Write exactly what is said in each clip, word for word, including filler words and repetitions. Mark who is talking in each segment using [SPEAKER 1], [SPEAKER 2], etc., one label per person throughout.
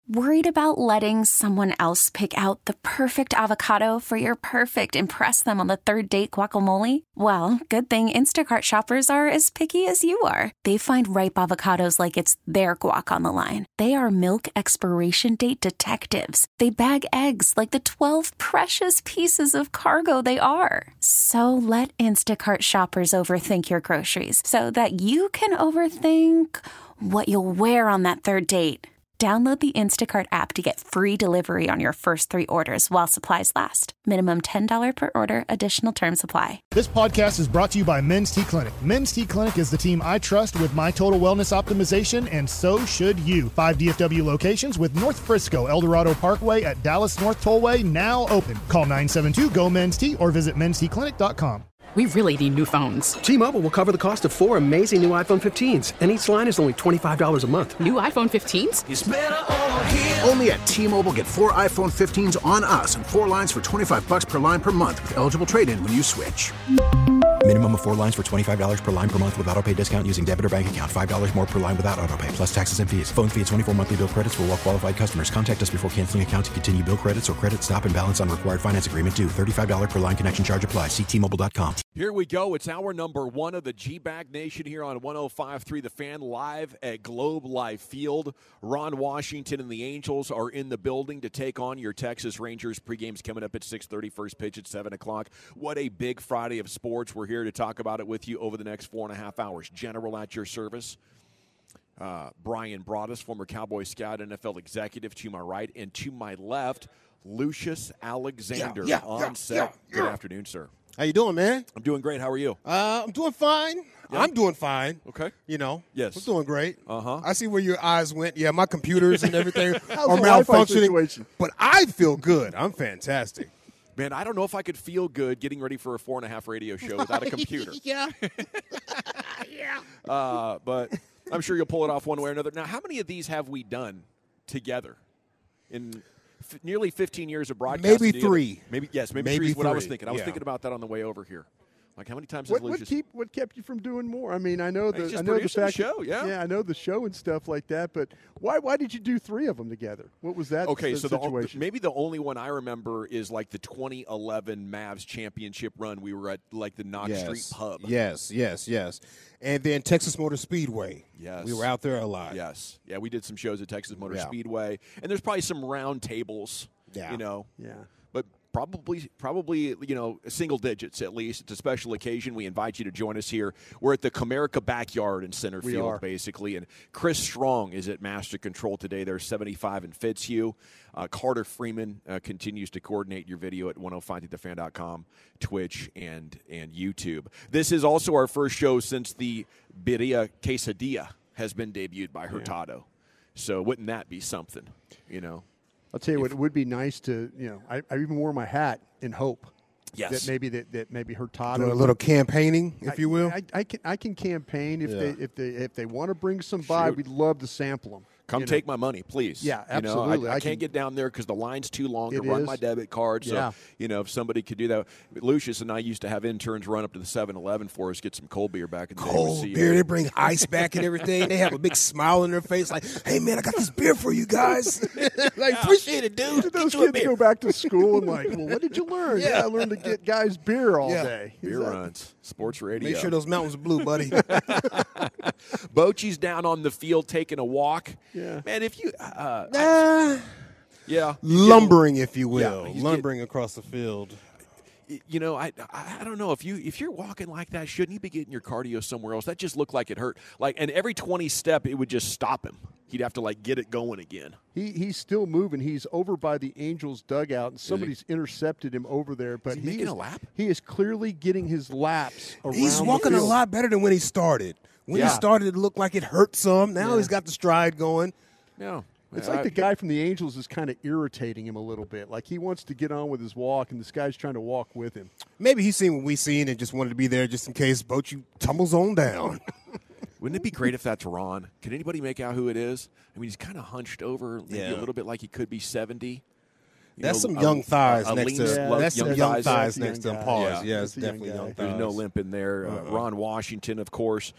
[SPEAKER 1] Worried about letting someone else pick out the perfect avocado for your perfect impress them on the third date guacamole? Well, good thing Instacart shoppers are as picky as you are. They find ripe avocados like it's their guac on the line. They are milk expiration date detectives. They bag eggs like the twelve precious pieces of cargo they are. So let Instacart shoppers overthink your groceries so that you can overthink what you'll wear on that third date. Download the Instacart app to get free delivery on your first three orders while supplies last. Minimum ten dollars per order. Additional terms apply.
[SPEAKER 2] This podcast is brought to you by Men's T Clinic. Men's T Clinic is the team I trust with my total wellness optimization, and so should you. Five D F W locations with North Frisco, El Dorado Parkway at Dallas North Tollway now open. Call nine seven two, G O, men's T or visit men's t clinic dot com.
[SPEAKER 3] We really need new phones.
[SPEAKER 4] T-Mobile will cover the cost of four amazing new iPhone fifteens, and each line is only twenty-five dollars a month.
[SPEAKER 3] New iPhone fifteens?
[SPEAKER 5] It's better over here. Only at T-Mobile, get four iPhone fifteens on us and four lines for twenty-five bucks per line per month with eligible trade-in when you switch.
[SPEAKER 6] Minimum of four lines for twenty-five dollars per line per month with autopay discount using debit or bank account. five dollars more per line without autopay, plus taxes and fees. Phone fee at twenty-four monthly bill credits for well-qualified customers. Contact us before canceling account to continue bill credits or credit stop and balance on required finance agreement due. thirty-five dollars per line connection charge applies. See T Mobile dot com.
[SPEAKER 7] Here we go. It's hour number one of the G-Bag Nation here on one oh five point three The Fan, live at Globe Life Field. Ron Washington and the Angels are in the building to take on your Texas Rangers. Pregame's coming up at six thirty, first pitch at seven o'clock. What a big Friday of sports. We're here to talk about it with you over the next four and a half hours. General at your service. Uh, Brian Broaddus, former Cowboy Scout, N F L executive, to my right. And to my left, Lucius Alexander
[SPEAKER 8] yeah, yeah,
[SPEAKER 7] on
[SPEAKER 8] yeah,
[SPEAKER 7] set.
[SPEAKER 8] yeah,
[SPEAKER 7] Good
[SPEAKER 8] yeah.
[SPEAKER 7] afternoon, sir.
[SPEAKER 8] How you doing, man?
[SPEAKER 7] I'm doing great. How are you?
[SPEAKER 8] Uh, I'm doing fine.
[SPEAKER 7] Yeah.
[SPEAKER 8] I'm doing fine.
[SPEAKER 7] Okay.
[SPEAKER 8] You know.
[SPEAKER 7] Yes.
[SPEAKER 8] I'm doing great.
[SPEAKER 7] Uh-huh.
[SPEAKER 8] I see where your eyes went. Yeah, my computers and everything
[SPEAKER 9] How's
[SPEAKER 8] are
[SPEAKER 9] the Wi-Fi
[SPEAKER 8] malfunctioning.
[SPEAKER 9] situation?
[SPEAKER 8] But I feel good. I'm fantastic.
[SPEAKER 7] Man, I don't know if I could feel good getting ready for a four and a half radio show without a computer.
[SPEAKER 8] yeah. yeah.
[SPEAKER 7] Uh, but I'm sure you'll pull it off one way or another. Now, how many of these have we done together in f- nearly fifteen years of broadcasting?
[SPEAKER 8] Maybe
[SPEAKER 7] together?
[SPEAKER 8] three.
[SPEAKER 7] Maybe yes. Maybe,
[SPEAKER 8] Maybe
[SPEAKER 7] three is what I was
[SPEAKER 8] three.
[SPEAKER 7] thinking. I was
[SPEAKER 8] Yeah.
[SPEAKER 7] thinking about that on the way over here. Like, how many times
[SPEAKER 9] What,
[SPEAKER 7] has
[SPEAKER 9] what
[SPEAKER 7] Lucius?
[SPEAKER 9] keep what kept you from doing more? I mean, I know
[SPEAKER 7] He's
[SPEAKER 9] the
[SPEAKER 7] just
[SPEAKER 9] I know the
[SPEAKER 7] producing the
[SPEAKER 9] fact
[SPEAKER 7] show, yeah.
[SPEAKER 9] yeah, I know the show and stuff like that. But why why did you do three of them together? What was that?
[SPEAKER 7] Okay,
[SPEAKER 9] the
[SPEAKER 7] so the,
[SPEAKER 9] situation?
[SPEAKER 7] maybe the only one I remember is like the twenty eleven Mavs championship run. We were at like the Knox
[SPEAKER 8] Yes.
[SPEAKER 7] Street Pub.
[SPEAKER 8] Yes, yes, yes. And then Texas Motor Speedway.
[SPEAKER 7] Yes.
[SPEAKER 8] We were out there a lot.
[SPEAKER 7] Yes. Yeah, we did some shows at Texas Motor
[SPEAKER 8] Yeah.
[SPEAKER 7] Speedway. And there's probably some round tables,
[SPEAKER 8] Yeah.
[SPEAKER 7] you know.
[SPEAKER 9] yeah.
[SPEAKER 7] But probably, probably, you know, single digits at least. It's a special occasion. We invite you to join us here. We're at the Comerica Backyard in center
[SPEAKER 9] We
[SPEAKER 7] field,
[SPEAKER 9] are.
[SPEAKER 7] basically. And Chris Strong is at Master Control today. They're seventy-five in Fitzhugh. Uh, Carter Freeman uh, continues to coordinate your video at one oh five the fan dot com, Twitch, and, and YouTube. This is also our first show since the Birria Quesadilla has been debuted by Hurtado. So wouldn't that be something, you know?
[SPEAKER 9] I'll tell you
[SPEAKER 7] If-
[SPEAKER 9] what, it would be nice to, you know, I, I even wore my hat in hope
[SPEAKER 7] Yes.
[SPEAKER 9] that maybe that, that maybe Hurtado
[SPEAKER 8] Doing a little campaigning, if you will.
[SPEAKER 9] I, I can I can campaign if
[SPEAKER 8] Yeah.
[SPEAKER 9] they if they if they want to bring some by,
[SPEAKER 7] Shoot.
[SPEAKER 9] we'd love to sample them.
[SPEAKER 7] Come
[SPEAKER 9] you know.
[SPEAKER 7] take my money, please.
[SPEAKER 9] Yeah,
[SPEAKER 7] You know,
[SPEAKER 9] absolutely.
[SPEAKER 7] I, I,
[SPEAKER 9] I
[SPEAKER 7] can't
[SPEAKER 9] can-
[SPEAKER 7] get down there because the line's too long to
[SPEAKER 9] It
[SPEAKER 7] run
[SPEAKER 9] is.
[SPEAKER 7] my debit card. So,
[SPEAKER 9] Yeah.
[SPEAKER 7] you know, if somebody could do that. Lucius and I used to have interns run up to the seven eleven for us, get some cold beer back in the day. with
[SPEAKER 8] Cold
[SPEAKER 7] C-
[SPEAKER 8] beer. They bring ice back and everything. They have a big smile on their face like, hey, man, I got this beer for you guys. like, appreciate it, dude.
[SPEAKER 9] Did those
[SPEAKER 8] Get you a
[SPEAKER 9] kids
[SPEAKER 8] beer.
[SPEAKER 9] go back to school and like, well, what did you learn?
[SPEAKER 8] Yeah.
[SPEAKER 9] Yeah, I learned to get guys beer all
[SPEAKER 8] Yeah.
[SPEAKER 9] day. Is
[SPEAKER 7] Beer
[SPEAKER 9] that-
[SPEAKER 7] runs, sports radio.
[SPEAKER 8] Make sure those mountains are blue, buddy.
[SPEAKER 7] Bochy's down on the field taking a walk.
[SPEAKER 9] Yeah.
[SPEAKER 7] Man, if you, uh,
[SPEAKER 8] Ah,
[SPEAKER 7] yeah.
[SPEAKER 8] lumbering, if you will.
[SPEAKER 7] Yeah, he's
[SPEAKER 8] lumbering across the field.
[SPEAKER 7] You know, I, I I don't know if you if you're walking like that, shouldn't you be getting your cardio somewhere else? That just looked like it hurt. Like, and every twenty step, it would just stop him. He'd have to like get it going again.
[SPEAKER 9] He he's still moving. He's over by the Angels dugout, and somebody's intercepted him over there. But
[SPEAKER 7] he
[SPEAKER 9] he,
[SPEAKER 7] making
[SPEAKER 9] is
[SPEAKER 7] a lap?
[SPEAKER 9] He is clearly getting his laps around.
[SPEAKER 8] He's
[SPEAKER 9] the
[SPEAKER 8] walking a
[SPEAKER 9] field.
[SPEAKER 8] lot better than when he started. When
[SPEAKER 7] Yeah.
[SPEAKER 8] he started, it looked like it hurt some. Now
[SPEAKER 9] Yeah.
[SPEAKER 8] he's got the stride going.
[SPEAKER 7] No,
[SPEAKER 9] It's like the guy from the Angels is kind of irritating him a little bit. Like he wants to get on with his walk, and this guy's trying to walk with him.
[SPEAKER 8] Maybe he's seen what we seen and just wanted to be there just in case Bochy tumbles on down.
[SPEAKER 7] Wouldn't it be great if that's Ron? Can anybody make out who it is? I mean, he's kind of hunched over, maybe
[SPEAKER 8] Yeah.
[SPEAKER 7] a little bit like he could be seventy. You
[SPEAKER 8] That's
[SPEAKER 7] know,
[SPEAKER 8] some
[SPEAKER 7] a-
[SPEAKER 8] young thighs
[SPEAKER 7] a
[SPEAKER 8] next
[SPEAKER 7] lean,
[SPEAKER 8] to
[SPEAKER 9] Yeah,
[SPEAKER 7] lo-
[SPEAKER 8] that's
[SPEAKER 7] young
[SPEAKER 8] some young
[SPEAKER 7] thighs.
[SPEAKER 8] thighs
[SPEAKER 9] That's a
[SPEAKER 8] next to
[SPEAKER 9] young
[SPEAKER 8] him.
[SPEAKER 9] guy.
[SPEAKER 8] Pause.
[SPEAKER 7] Yeah.
[SPEAKER 8] Yeah,
[SPEAKER 9] That's
[SPEAKER 8] it's
[SPEAKER 9] a young
[SPEAKER 8] definitely
[SPEAKER 9] guy.
[SPEAKER 8] young thighs.
[SPEAKER 7] There's no limp in there. Uh,
[SPEAKER 8] Uh-uh.
[SPEAKER 7] Ron Washington, of course,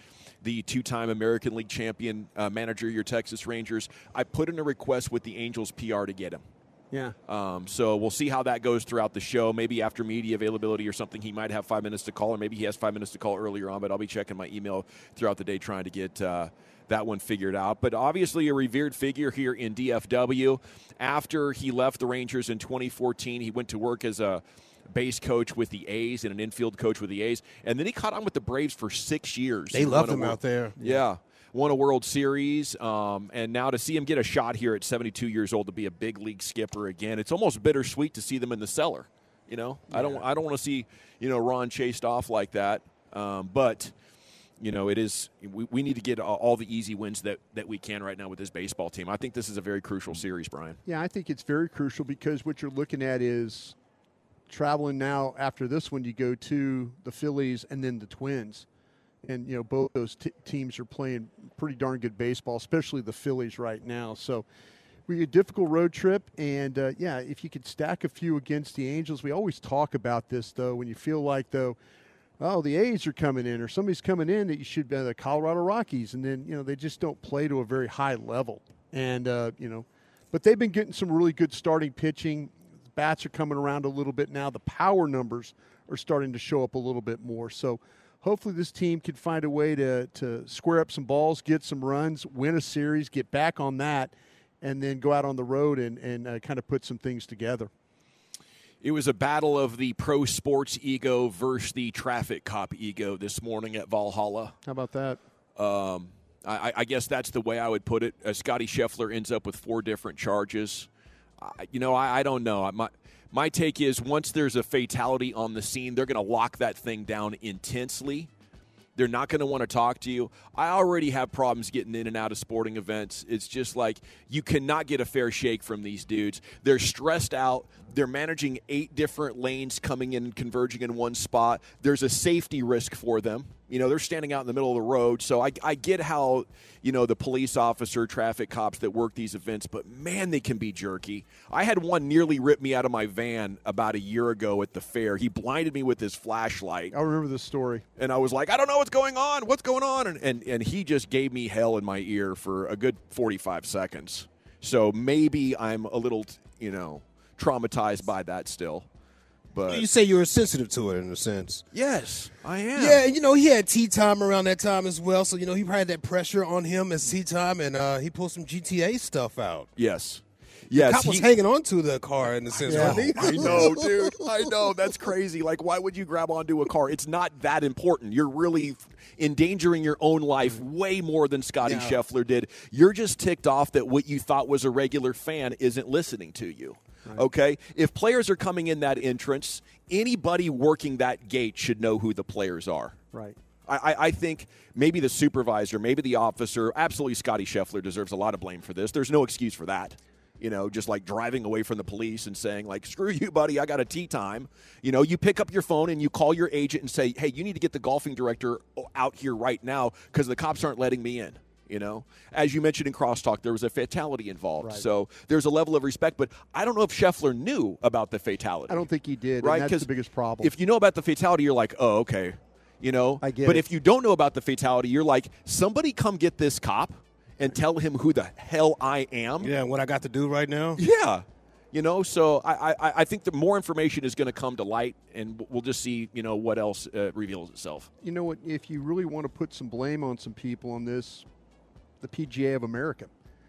[SPEAKER 7] the two-time American League champion uh, manager of your Texas Rangers. I put in a request with the Angels P R to get him.
[SPEAKER 9] Yeah.
[SPEAKER 7] Um, so we'll see how that goes throughout the show. Maybe after media availability or something, he might have five minutes to call, or maybe he has five minutes to call earlier on, but I'll be checking my email throughout the day trying to get uh, that one figured out. But obviously a revered figure here in D F W. After he left the Rangers in twenty fourteen, he went to work as a base coach with the A's and an infield coach with the A's. And then he caught on with the Braves for six years.
[SPEAKER 8] They loved him out there.
[SPEAKER 7] Yeah. Won a World Series, um, and now to see him get a shot here at seventy-two years old to be a big league skipper again, it's almost bittersweet to see them in the cellar. You know, yeah. I don't, I don't want to see, you know, Ron chased off like that. Um, but, you know, it is. We, we need to get all, all the easy wins that, that we can right now with this baseball team. I think this is a very crucial series, Brian.
[SPEAKER 9] Yeah, I think it's very crucial because what you're looking at is traveling now. After this one, you go to the Phillies and then the Twins. And, you know, both those t- teams are playing pretty darn good baseball, especially the Phillies right now. So we had a difficult road trip. And, uh, yeah, if you could stack a few against the Angels. We always talk about this, though, when you feel like, though, oh, the A's are coming in or somebody's coming in that you should be the Colorado Rockies. And then, you know, they just don't play to a very high level. And, uh, you know, but they've been getting some really good starting pitching. The bats are coming around a little bit now. The power numbers are starting to show up a little bit more. So, hopefully this team can find a way to, to square up some balls, get some runs, win a series, get back on that, and then go out on the road and, and uh, kind of put some things together.
[SPEAKER 7] It was a battle of the pro sports ego versus the traffic cop ego this morning at Valhalla.
[SPEAKER 9] How about that?
[SPEAKER 7] Um, I, I guess that's the way I would put it. Uh, Scotty Scheffler ends up with four different charges. Uh, you know, I, I don't know. My, my take is once there's a fatality on the scene, they're going to lock that thing down intensely. They're not going to want to talk to you. I already have problems getting in and out of sporting events. It's just like you cannot get a fair shake from these dudes. They're stressed out. They're managing eight different lanes coming in and converging in one spot. There's a safety risk for them. You know, they're standing out in the middle of the road. So I, I get how, you know, the police officer, traffic cops that work these events, but, man, they can be jerky. I had one nearly rip me out of my van about a year ago at the fair. He blinded me with his flashlight.
[SPEAKER 9] I remember this story.
[SPEAKER 7] And I was like, I don't know what's going on. What's going on? And, and, and he just gave me hell in my ear for a good forty-five seconds. So maybe I'm a little, you know, traumatized by that still. But
[SPEAKER 8] you say you were sensitive to it in a sense.
[SPEAKER 7] Yes, I am.
[SPEAKER 8] Yeah, and you know, he had tea time around that time as well, so you know he probably had that pressure on him as tea time, and uh, he pulled some G T A stuff out.
[SPEAKER 7] Yes. Yes,
[SPEAKER 8] the cop was
[SPEAKER 7] he,
[SPEAKER 8] hanging on to the car in a sense,
[SPEAKER 7] yeah,
[SPEAKER 8] wasn't he?
[SPEAKER 7] I know, dude. I know. That's crazy. Like, why would you grab onto a car? It's not that important. You're really endangering your own life way more than Scotty
[SPEAKER 8] Yeah.
[SPEAKER 7] Scheffler did. You're just ticked off that what you thought was a regular fan isn't listening to you. Right. Okay? If players are coming in that entrance, anybody working that gate should know who the players are.
[SPEAKER 9] Right.
[SPEAKER 7] I, I think maybe the supervisor, maybe the officer, absolutely Scotty Scheffler deserves a lot of blame for this. There's no excuse for that. You know, just like driving away from the police and saying, like, screw you, buddy, I got a tea time. You know, you pick up your phone and you call your agent and say, hey, you need to get the golfing director out here right now because the cops aren't letting me in. You know, as you mentioned in Crosstalk, there was a fatality involved.
[SPEAKER 9] Right.
[SPEAKER 7] So there's a level of respect. But I don't know if Scheffler knew about the fatality.
[SPEAKER 9] I don't think he did.
[SPEAKER 7] Right?
[SPEAKER 9] And that's the biggest problem.
[SPEAKER 7] If you know about the fatality, you're like, oh, okay. You know,
[SPEAKER 9] I get
[SPEAKER 7] but
[SPEAKER 9] it.
[SPEAKER 7] if you don't know about the fatality, you're like, somebody come get this cop and tell him who the hell I am.
[SPEAKER 8] Yeah, what I got to do right now.
[SPEAKER 7] Yeah. You know, so I, I, I think the more information is going to come to light, and we'll just see, you know, what else uh, reveals itself.
[SPEAKER 9] You know what? If you really want to put some blame on some people on this, the P G A of America.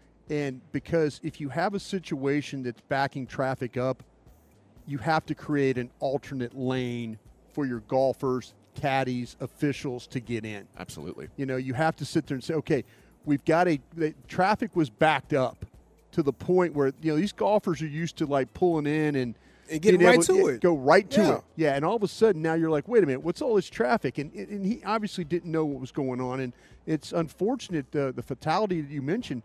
[SPEAKER 9] And because if you have a situation that's backing traffic up, you have to create an alternate lane for your golfers, caddies, officials to get in.
[SPEAKER 7] Absolutely.
[SPEAKER 9] You know, you have to sit there and say, okay, we've got a the traffic was backed up to the point where, you know, these golfers are used to like pulling in and,
[SPEAKER 8] and getting
[SPEAKER 9] right
[SPEAKER 8] to
[SPEAKER 9] to
[SPEAKER 8] it.
[SPEAKER 9] Go right to
[SPEAKER 8] Yeah.
[SPEAKER 9] it. Yeah, and all of a sudden now you're like, wait a minute, what's all this traffic? And and he obviously didn't know what was going on. And it's unfortunate, uh, the fatality that you mentioned.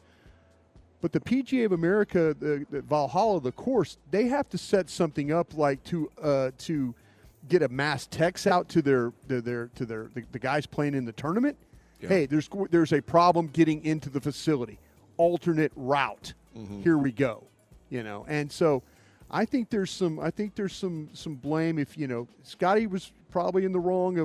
[SPEAKER 9] But the P G A of America, the, the Valhalla, the course, they have to set something up like to uh, to get a mass text out to their to their to their the, the guys playing in the tournament.
[SPEAKER 7] Yeah.
[SPEAKER 9] Hey, there's there's a problem getting into the facility. Alternate route.
[SPEAKER 7] Mm-hmm.
[SPEAKER 9] Here we go. You know, and so I think there's some I think there's some some blame if, you know, Scotty was probably in the wrong of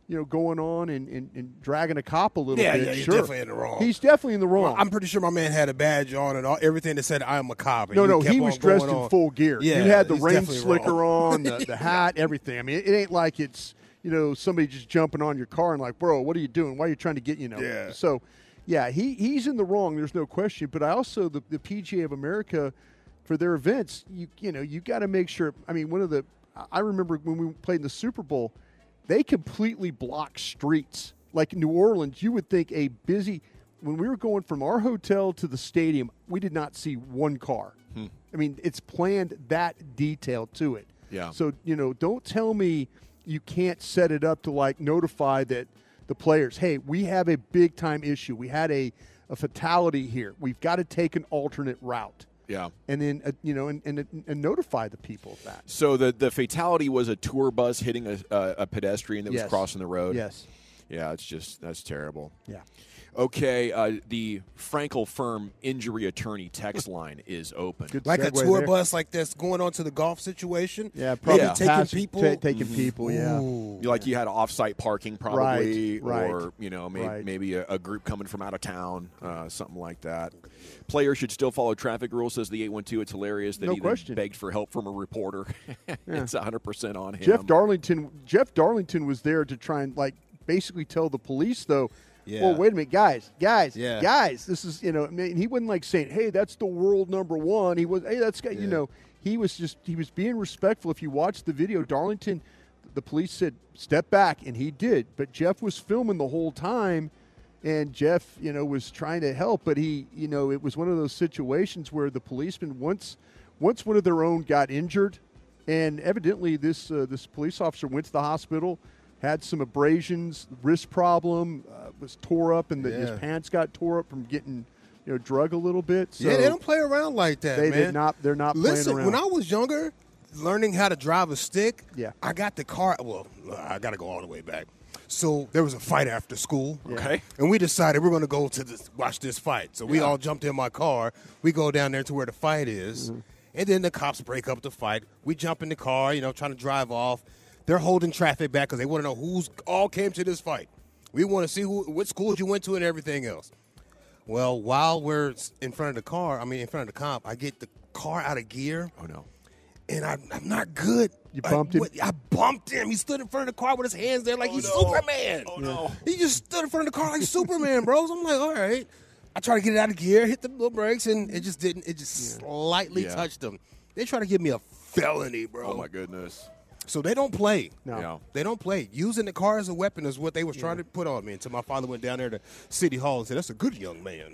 [SPEAKER 9] you know, going on and, and, and dragging a cop a little
[SPEAKER 8] yeah,
[SPEAKER 9] bit.
[SPEAKER 8] Yeah, he's
[SPEAKER 9] sure.
[SPEAKER 8] definitely in the wrong.
[SPEAKER 9] He's definitely in the wrong.
[SPEAKER 8] Well, I'm pretty sure my man had a badge on and all, everything that said "I am a cop."
[SPEAKER 9] No, no,
[SPEAKER 8] kept
[SPEAKER 9] he was
[SPEAKER 8] on
[SPEAKER 9] dressed
[SPEAKER 8] going
[SPEAKER 9] in
[SPEAKER 8] on.
[SPEAKER 9] full gear.
[SPEAKER 8] Yeah,
[SPEAKER 9] you had the
[SPEAKER 8] he's
[SPEAKER 9] rain
[SPEAKER 8] definitely
[SPEAKER 9] slicker
[SPEAKER 8] wrong.
[SPEAKER 9] on, the, the hat, everything. I mean, it, it ain't like it's, you know, somebody just jumping on your car and like, bro, what are you doing? Why are you trying to get, you know?
[SPEAKER 8] Yeah.
[SPEAKER 9] So, yeah, he, he's in the wrong. There's no question. But I also, the, the P G A of America, for their events, you you know, you got to make sure. I mean, one of the, I remember when we played in the Super Bowl, they completely blocked streets. Like in New Orleans, you would think a busy, when we were going from our hotel to the stadium, we did not see one car. Hmm. I mean, it's planned that detailed to it.
[SPEAKER 7] Yeah.
[SPEAKER 9] So, you know, don't tell me you can't set it up to like notify that the players, hey, we have a big time issue. We had a, a fatality here. We've got to take an alternate route.
[SPEAKER 7] Yeah.
[SPEAKER 9] And then, uh, you know, and, and and notify the people of that.
[SPEAKER 7] So the, the fatality was a tour bus hitting a, a, a pedestrian that
[SPEAKER 9] Yes.
[SPEAKER 7] was crossing the road?
[SPEAKER 9] Yes.
[SPEAKER 7] Yeah, it's just, that's terrible.
[SPEAKER 9] Yeah.
[SPEAKER 7] Okay, uh, the Frankel Firm injury attorney text line is open.
[SPEAKER 9] Good
[SPEAKER 8] Like a
[SPEAKER 9] segue
[SPEAKER 8] tour
[SPEAKER 9] there.
[SPEAKER 8] bus like this going on to the golf situation.
[SPEAKER 9] Yeah, probably
[SPEAKER 7] Yeah.
[SPEAKER 8] taking
[SPEAKER 9] pass-
[SPEAKER 8] people.
[SPEAKER 9] ta- taking people, yeah.
[SPEAKER 8] Ooh.
[SPEAKER 7] Like you had off-site parking probably,
[SPEAKER 9] Right, right,
[SPEAKER 7] or you know, may-
[SPEAKER 9] right.
[SPEAKER 7] maybe a, a group coming from out of town, uh, something like that. Players should still follow traffic rules, says the eight one two. It's hilarious that
[SPEAKER 9] No
[SPEAKER 7] he then
[SPEAKER 9] question.
[SPEAKER 7] begged for help from a reporter. It's one hundred percent on him.
[SPEAKER 9] Jeff Darlington Jeff Darlington was there to try and like basically tell the police though,
[SPEAKER 8] Yeah.
[SPEAKER 9] well, wait a minute, guys, guys,
[SPEAKER 8] Yeah.
[SPEAKER 9] guys, this is, you know, I mean, he wasn't like saying, hey, that's the world number one. He was, hey, that's, you know, he was just, he was being respectful. If you watch the video, Darlington, the police said, step back, and he did. But Jeff was filming the whole time, and Jeff, you know, was trying to help, but he, you know, it was one of those situations where the policeman, once, once one of their own got injured, and evidently this uh, this police officer went to the hospital, had some abrasions, wrist problem, uh, was tore up, and the,
[SPEAKER 8] Yeah.
[SPEAKER 9] his pants got tore up from getting, you know, drug a little bit. So
[SPEAKER 8] yeah, they don't play around like that,
[SPEAKER 9] they
[SPEAKER 8] man.
[SPEAKER 9] did not. They're not
[SPEAKER 8] Listen,
[SPEAKER 9] playing around.
[SPEAKER 8] when I was younger, learning how to drive a stick,
[SPEAKER 9] Yeah.
[SPEAKER 8] I got the car. Well, I got to go all the way back. So there was a fight after school.
[SPEAKER 7] Okay.
[SPEAKER 8] And we decided we're going to go to this, watch this fight. So we all jumped in my car. We go down there to where the fight is.
[SPEAKER 9] Mm-hmm.
[SPEAKER 8] And then the cops break up the fight. We jump in the car, you know, trying to drive off. They're holding traffic back because they want to know who's all came to this fight. We want to see who, what schools you went to and everything else. Well, while we're in front of the car, I mean, in front of the cop, I get the car out of gear.
[SPEAKER 7] Oh, no.
[SPEAKER 8] And I, I'm not good.
[SPEAKER 9] You bumped him?
[SPEAKER 8] I, I bumped him. He stood in front of the car with his hands there like he's Superman.
[SPEAKER 7] Oh, no.
[SPEAKER 8] He just stood in front of the car like Superman, bro. So I'm like, all right. I try to get it out of gear, hit the little brakes, and it just didn't. It just slightly
[SPEAKER 7] Yeah.
[SPEAKER 8] touched him. They try to give me a felony, bro.
[SPEAKER 7] Oh, my goodness.
[SPEAKER 8] So they don't play.
[SPEAKER 9] No.
[SPEAKER 7] Yeah.
[SPEAKER 8] They don't play. Using the car as a weapon is what they was trying to put on me until my father went down there to City Hall and said, that's a good young man.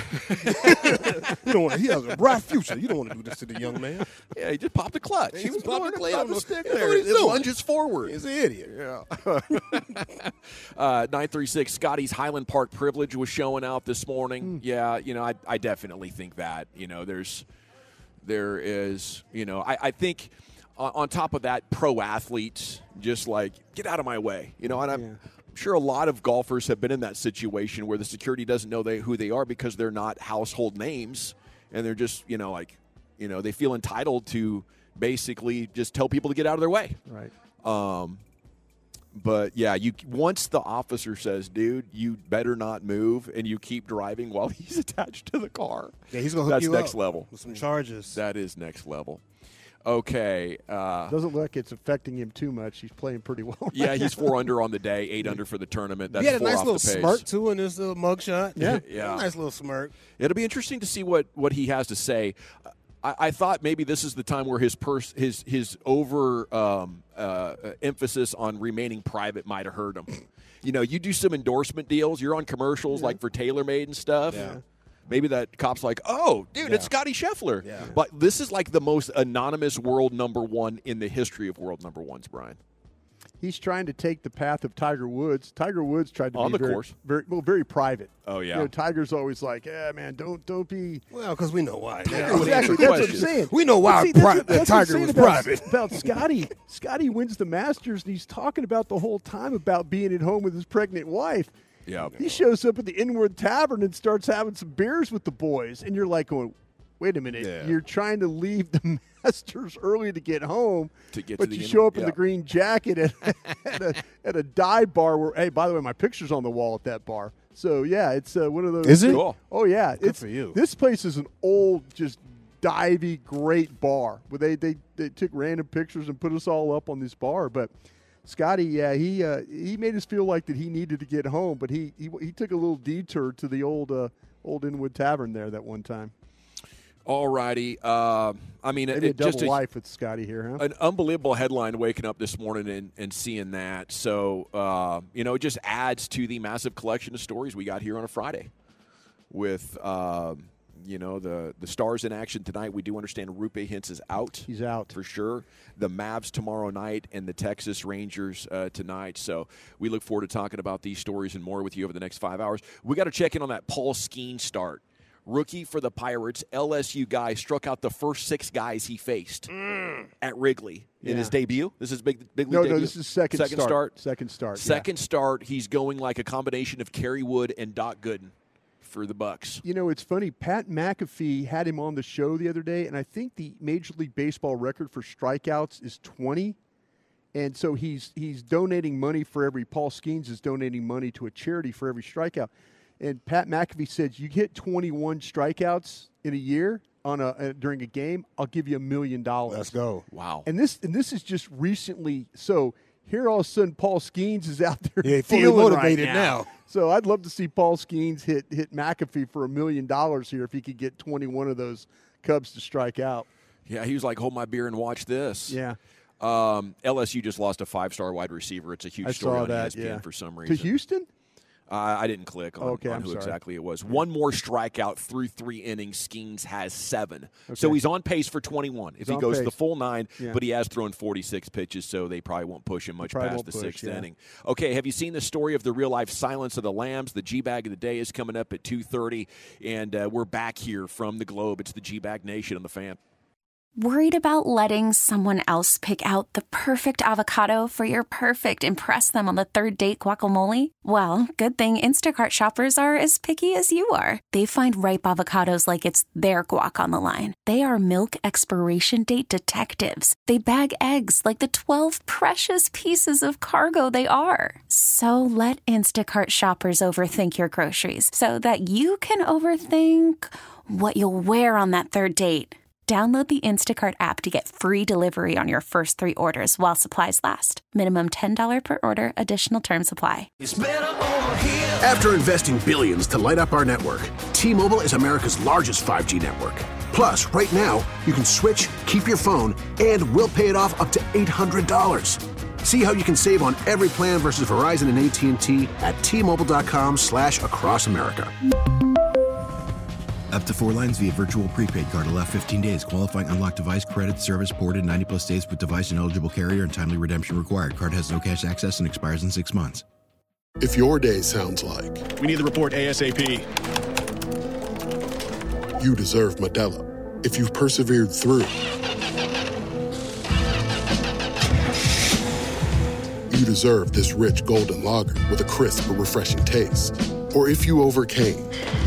[SPEAKER 8] You don't want to, he has a bright future. You don't want to do this to the young man.
[SPEAKER 7] Yeah, he just popped the clutch.
[SPEAKER 8] He
[SPEAKER 7] He was
[SPEAKER 8] just popped
[SPEAKER 7] blowing
[SPEAKER 8] the
[SPEAKER 7] the,
[SPEAKER 8] clutch.
[SPEAKER 7] popped the
[SPEAKER 8] He
[SPEAKER 7] stick
[SPEAKER 8] don't know
[SPEAKER 7] there.
[SPEAKER 8] what he's
[SPEAKER 7] It
[SPEAKER 8] doing.
[SPEAKER 7] lunges forward.
[SPEAKER 8] He's an idiot.
[SPEAKER 7] Yeah. uh, nine three six, Scotty's Highland Park privilege was showing out this morning. Yeah, you know, I, I definitely think that. You know, there's, there is, you know, I, I think on, on top of that, pro athletes just like, get out of my way. You know, and I'm,
[SPEAKER 9] Yeah.
[SPEAKER 7] I'm sure a lot of golfers have been in that situation where the security doesn't know they, who they are because they're not household names. And they're just, you know, like, you know, they feel entitled to basically just tell people to get out of their way.
[SPEAKER 9] right.
[SPEAKER 7] Um, but yeah, you once the officer says, "Dude, you better not move," and you keep driving while he's attached to the car.
[SPEAKER 8] Yeah, he's gonna hook
[SPEAKER 7] That's
[SPEAKER 8] you
[SPEAKER 7] next
[SPEAKER 8] up
[SPEAKER 7] level.
[SPEAKER 8] with some charges.
[SPEAKER 7] That is next level. Okay. Uh,
[SPEAKER 9] Doesn't look like it's affecting him too much. He's playing pretty well.
[SPEAKER 7] yeah,
[SPEAKER 9] right
[SPEAKER 7] he's
[SPEAKER 9] now.
[SPEAKER 7] four under on the day, eight under for the tournament. That's
[SPEAKER 8] he had a
[SPEAKER 7] four
[SPEAKER 8] nice
[SPEAKER 7] off
[SPEAKER 8] little
[SPEAKER 7] the pace.
[SPEAKER 8] smirk too in his little mugshot.
[SPEAKER 9] Yeah.
[SPEAKER 7] Yeah.
[SPEAKER 8] nice little smirk.
[SPEAKER 7] It'll be interesting to see what, what he has to say. I, I thought maybe this is the time where his pers- his his over um, uh, emphasis on remaining private might have hurt him. You know, you do some endorsement deals. You're on commercials like for TaylorMade and stuff.
[SPEAKER 8] Yeah.
[SPEAKER 7] Maybe that cop's like, oh, dude, it's Scotty Scheffler.
[SPEAKER 8] Yeah.
[SPEAKER 7] But this is like the most anonymous world number one in the history of world number ones, Brian.
[SPEAKER 9] He's trying to take the path of Tiger Woods. Tiger Woods tried to
[SPEAKER 7] On
[SPEAKER 9] be
[SPEAKER 7] the
[SPEAKER 9] very,
[SPEAKER 7] course.
[SPEAKER 9] very, well, very private.
[SPEAKER 7] Oh, yeah.
[SPEAKER 9] You know, Tiger's always like, yeah, man, don't, don't be.
[SPEAKER 8] Well, because we know why.
[SPEAKER 7] Tiger would
[SPEAKER 9] Exactly.
[SPEAKER 7] answer
[SPEAKER 9] That's what I'm
[SPEAKER 7] questions.
[SPEAKER 9] saying.
[SPEAKER 8] We know why
[SPEAKER 9] But see, that's
[SPEAKER 8] pri-
[SPEAKER 9] what-
[SPEAKER 8] that
[SPEAKER 9] that's what I'm
[SPEAKER 8] Tiger
[SPEAKER 9] saying
[SPEAKER 8] was
[SPEAKER 9] about,
[SPEAKER 8] private.
[SPEAKER 9] About Scotty. Scotty wins the Masters, and he's talking about the whole time about being at home with his pregnant wife.
[SPEAKER 7] Yeah.
[SPEAKER 9] He shows up at the Inwood Tavern and starts having some beers with the boys, and you're like going, wait a minute,
[SPEAKER 8] Yeah.
[SPEAKER 9] you're trying to leave the Masters early to get home,
[SPEAKER 7] To get
[SPEAKER 9] but
[SPEAKER 7] to the
[SPEAKER 9] you
[SPEAKER 7] end-
[SPEAKER 9] show up in
[SPEAKER 7] yeah.
[SPEAKER 9] the green jacket at, at, a, at a dive bar where, hey, by the way, my picture's on the wall at that bar. So, yeah, it's uh, one of those.
[SPEAKER 8] Is it?
[SPEAKER 7] Cool.
[SPEAKER 9] Oh, yeah.
[SPEAKER 8] Good
[SPEAKER 9] it's,
[SPEAKER 8] for you.
[SPEAKER 9] This place is an old, just divey, great bar where they, they, they took random pictures and put us all up on this bar. But Scotty, yeah, he uh, he made us feel like that he needed to get home, but he he, he took a little detour to the old uh, old Inwood Tavern there that one time.
[SPEAKER 7] All righty. Uh, I mean,
[SPEAKER 9] Maybe
[SPEAKER 7] it,
[SPEAKER 9] a double
[SPEAKER 7] just a,
[SPEAKER 9] life with Scotty here, huh?
[SPEAKER 7] an unbelievable headline waking up this morning and, and seeing that. So, uh, you know, it just adds to the massive collection of stories we got here on a Friday with, uh, you know, the, the Stars in action tonight. We do understand Roope Hintz is out.
[SPEAKER 9] He's out.
[SPEAKER 7] For sure. The Mavs tomorrow night and the Texas Rangers uh, tonight. So we look forward to talking about these stories and more with you over the next five hours. We got to check in on that Paul Skeens start. Rookie for the Pirates, L S U guy, struck out the first six guys he faced mm. at Wrigley in
[SPEAKER 9] Yeah.
[SPEAKER 7] his debut. This is big, big league
[SPEAKER 9] No,
[SPEAKER 7] debut.
[SPEAKER 9] no, this is second,
[SPEAKER 7] second
[SPEAKER 9] start.
[SPEAKER 7] start.
[SPEAKER 9] Second start.
[SPEAKER 7] Second start. He's going like a combination of Kerry Wood and Doc Gooden for the Bucks.
[SPEAKER 9] You know, it's funny. Pat McAfee had him on the show the other day, and I think the Major League Baseball record for strikeouts is twenty. And so he's he's donating money for every – Paul Skeens is donating money to a charity for every strikeout. And Pat McAfee said, you hit twenty-one strikeouts in a year on a uh, during a game, I'll give you a million dollars.
[SPEAKER 8] Let's go.
[SPEAKER 7] Wow.
[SPEAKER 9] And this and this is just recently. So here all of a sudden Paul Skeens is out there
[SPEAKER 8] Yeah, fully
[SPEAKER 9] feeling
[SPEAKER 8] motivated
[SPEAKER 9] right
[SPEAKER 8] now.
[SPEAKER 9] So I'd love to see Paul Skeens hit hit McAfee for a million dollars here if he could get twenty-one of those Cubs to strike out.
[SPEAKER 7] Yeah, he was like, hold my beer and watch this.
[SPEAKER 9] Yeah.
[SPEAKER 7] Um, L S U just lost a five-star wide receiver. It's a huge
[SPEAKER 9] I
[SPEAKER 7] story
[SPEAKER 9] saw
[SPEAKER 7] on
[SPEAKER 9] that,
[SPEAKER 7] E S P N
[SPEAKER 9] yeah.
[SPEAKER 7] for some
[SPEAKER 9] To
[SPEAKER 7] reason.
[SPEAKER 9] Houston?
[SPEAKER 7] Uh, I didn't click on,
[SPEAKER 9] Okay,
[SPEAKER 7] on
[SPEAKER 9] I'm
[SPEAKER 7] who
[SPEAKER 9] sorry.
[SPEAKER 7] exactly it was. One more strikeout through three innings. Skeens has seven. So he's on pace for twenty-one if
[SPEAKER 9] He's
[SPEAKER 7] he
[SPEAKER 9] on
[SPEAKER 7] goes
[SPEAKER 9] pace.
[SPEAKER 7] the full nine,
[SPEAKER 9] Yeah.
[SPEAKER 7] but he has thrown forty-six pitches, so they probably won't push him much
[SPEAKER 9] probably
[SPEAKER 7] past
[SPEAKER 9] won't
[SPEAKER 7] the
[SPEAKER 9] push,
[SPEAKER 7] sixth
[SPEAKER 9] yeah.
[SPEAKER 7] inning. Okay, have you seen the story of the real-life Silence of the Lambs? The G-Bag of the Day is coming up at two thirty, and uh, we're back here from the Globe. It's the G-Bag Nation on the Fan.
[SPEAKER 1] Worried about letting someone else pick out the perfect avocado for your perfect impress them on the third date guacamole? Well, good thing Instacart shoppers are as picky as you are. They find ripe avocados like it's their guac on the line. They are milk expiration date detectives. They bag eggs like the twelve precious pieces of cargo they are. So let Instacart shoppers overthink your groceries so that you can overthink what you'll wear on that third date. Download the Instacart app to get free delivery on your first three orders while supplies last. Minimum ten dollars per order. Additional terms apply.
[SPEAKER 5] After investing billions to light up our network, T-Mobile is America's largest five G network. Plus, right now, you can switch, keep your phone, and we'll pay it off up to eight hundred dollars. See how you can save on every plan versus Verizon and A T and T at T-Mobile.com slash across America.
[SPEAKER 6] Up to four lines via virtual prepaid card. Allow fifteen days. Qualifying unlocked device credit service ported ninety plus days with device and eligible carrier and timely redemption required. Card has no cash access and expires in six months.
[SPEAKER 10] If your day sounds like
[SPEAKER 11] we need the report ASAP,
[SPEAKER 10] you deserve Modelo. If you've persevered through, you deserve this rich golden lager with a crisp but refreshing taste. Or if you overcame.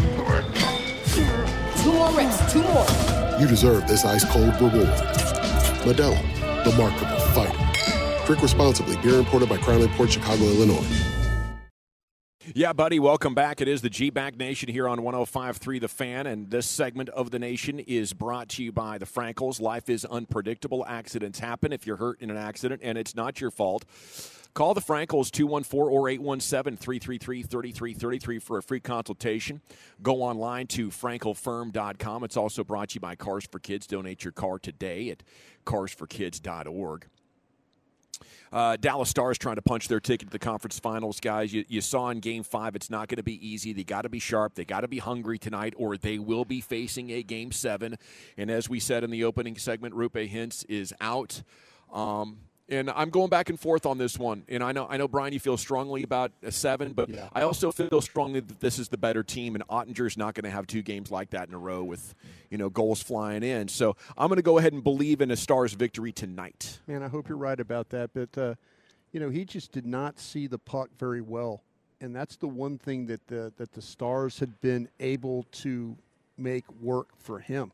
[SPEAKER 12] Two more reps, two more.
[SPEAKER 10] You deserve this ice-cold reward. Modelo, the Remarkable Fighter. Drink responsibly. Beer imported by Crown Imports, Chicago, Illinois.
[SPEAKER 7] Yeah, buddy, welcome back. It is the G-Bag Nation here on one oh five point three The Fan, and this segment of the nation is brought to you by the Frankels. Life is unpredictable. Accidents happen. If you're hurt in an accident and it's not your fault, call the Frankels, two one four or eight one seven, three three three, three three three three for a free consultation. Go online to frankel firm dot com. It's also brought to you by Cars for Kids. Donate your car today at cars for kids dot org. Uh, Dallas Stars trying to punch their ticket to the conference finals, guys. You, you saw in Game Five, it's not going to be easy. They got to be sharp. They got to be hungry tonight, or they will be facing a Game Seven. And as we said in the opening segment, Roope Hintz is out. Um, and I'm going back and forth on this one. And I know, I know, Brian, you feel strongly about a seven, but
[SPEAKER 9] Yeah.
[SPEAKER 7] I also feel strongly that this is the better team, and Ottinger's not going to have two games like that in a row with, you know, goals flying in. So I'm going to go ahead and believe in a Stars victory tonight.
[SPEAKER 9] Man, I hope you're right about that. But, uh, you know, he just did not see the puck very well. And that's the one thing that the, that the Stars had been able to make work for him.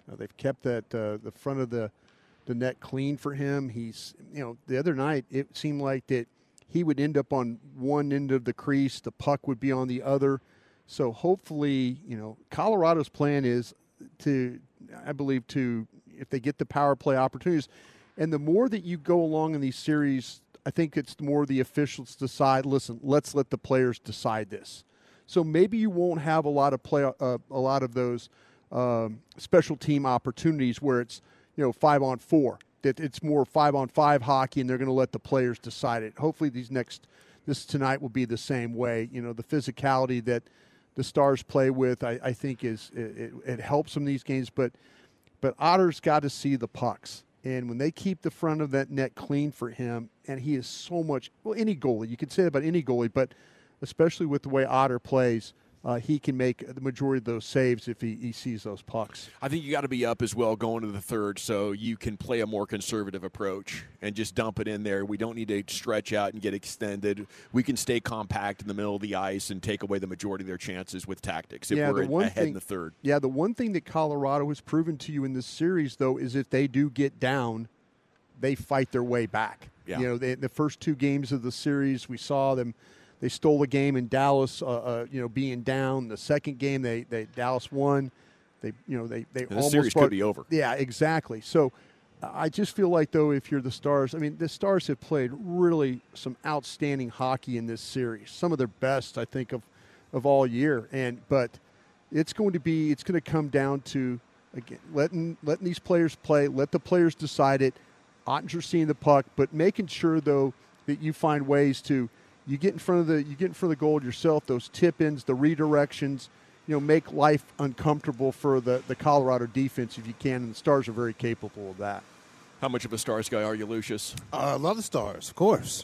[SPEAKER 9] Uh, they've kept that uh, the front of the the net clean for him. He's, you know, the other night it seemed like that he would end up on one end of the crease, the puck would be on the other. So hopefully, you know, Colorado's plan is to, I believe, to if they get the power play opportunities, and the more that you go along in these series, I think it's the more the officials decide. Listen, let's let the players decide this. So maybe you won't have a lot of play, uh, a lot of those um, special team opportunities where it's, you know, five on four. That it's more five on five hockey, and they're going to let the players decide it. Hopefully, these next this tonight will be the same way. You know, the physicality that the Stars play with, I, I think, is it, it helps them in these games. But but Otter's got to see the pucks, and when they keep the front of that net clean for him, and he is so much. Well, any goalie, you could say that about any goalie, but especially with the way Otter plays. Uh, he can make the majority of those saves if he, he sees those pucks.
[SPEAKER 7] I think you got to be up as well going to the third so you can play a more conservative approach and just dump it in there. We don't need to stretch out and get extended. We can stay compact in the middle of the ice and take away the majority of their chances with tactics if
[SPEAKER 9] yeah,
[SPEAKER 7] we're
[SPEAKER 9] the one
[SPEAKER 7] ahead
[SPEAKER 9] thing,
[SPEAKER 7] in the third.
[SPEAKER 9] Yeah, the one thing that Colorado has proven to you in this series, though, is if they do get down, they fight their way back.
[SPEAKER 7] Yeah.
[SPEAKER 9] You know, they, the first two games of the series, we saw them. They stole the game in Dallas, uh, uh, you know, being down. The second game, they, they Dallas won. They, you know, they they
[SPEAKER 7] and the
[SPEAKER 9] almost
[SPEAKER 7] series
[SPEAKER 9] brought,
[SPEAKER 7] could be over.
[SPEAKER 9] Yeah, exactly. So, uh, I just feel like though, if you're the Stars, I mean, the Stars have played really some outstanding hockey in this series. Some of their best, I think, of of all year. And but it's going to be, it's going to come down to again letting letting these players play, let the players decide it. Ottinger seeing the puck, but making sure though that you find ways to. You get in front of the you get in front of the goal yourself. Those tip-ins, the redirections, you know, make life uncomfortable for the, the Colorado defense if you can. And the Stars are very capable of that.
[SPEAKER 7] How much of a Stars guy are you, Lucius?
[SPEAKER 8] I uh, love the Stars, of course.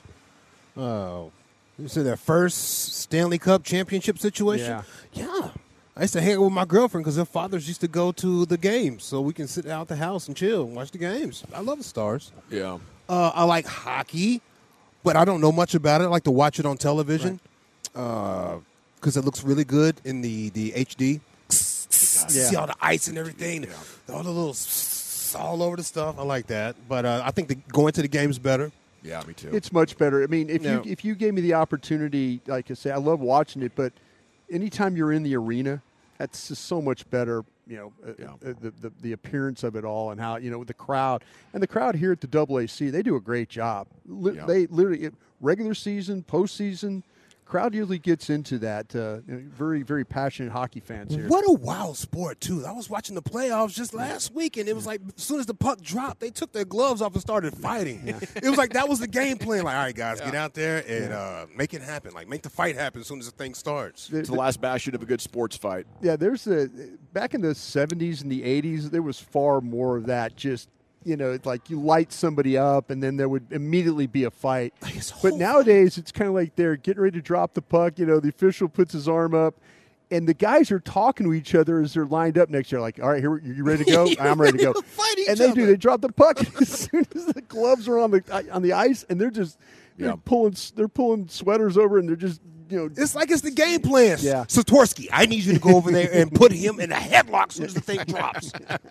[SPEAKER 8] Uh, you said their first Stanley Cup championship situation.
[SPEAKER 9] Yeah,
[SPEAKER 8] yeah. I used to hang out with my girlfriend because her fathers used to go to the games, so we can sit out the house and chill and watch the games. I love the Stars.
[SPEAKER 7] Yeah.
[SPEAKER 8] Uh, I like hockey. But I don't know much about it. I like to watch it on television because right. uh, it looks really good in the, the H D. Yeah. See all the ice and everything, yeah. all the little all over the stuff. I like that. But uh, I think the, going to the game's better.
[SPEAKER 7] Yeah, me too.
[SPEAKER 9] It's much better. I mean, if
[SPEAKER 8] no.
[SPEAKER 9] you if you gave me the opportunity, like I say, I love watching it. But anytime you're in the arena, that's just so much better. You know, yeah. uh, the, the the appearance of it all and how, you know, the crowd. And the crowd here at the double A C, they do a great job. Li- yeah. They literally, regular season, postseason, crowd usually gets into that. Uh, you know, very, very passionate hockey fans here.
[SPEAKER 8] What a wild sport, too. I was watching the playoffs just last week, and it was like as soon as the puck dropped, they took their gloves off and started fighting. Yeah. It was like that was the game plan. Like, all right, guys, yeah. get out there and yeah. uh, make it happen. Like, make the fight happen as soon as the thing starts.
[SPEAKER 7] It's the last bastion of a good sports fight.
[SPEAKER 9] Yeah, there's a – back in the seventies and the eighties, there was far more of that just – you know, it's like you light somebody up and then there would immediately be a fight. But nowadays it's kind of like they're getting ready to drop the puck. You know, the official puts his arm up and the guys are talking to each other as they're lined up next to you. Like, all right, here, you ready to go? I'm ready to go. And they other. do. They drop the puck as soon as the gloves are on the on the ice and they're just they're yeah. pulling they're pulling sweaters over and they're just, you know,
[SPEAKER 8] it's like it's the game plan.
[SPEAKER 9] Yeah.
[SPEAKER 8] Satorsky, I need you to go over there and put him in a headlock as soon as the thing drops.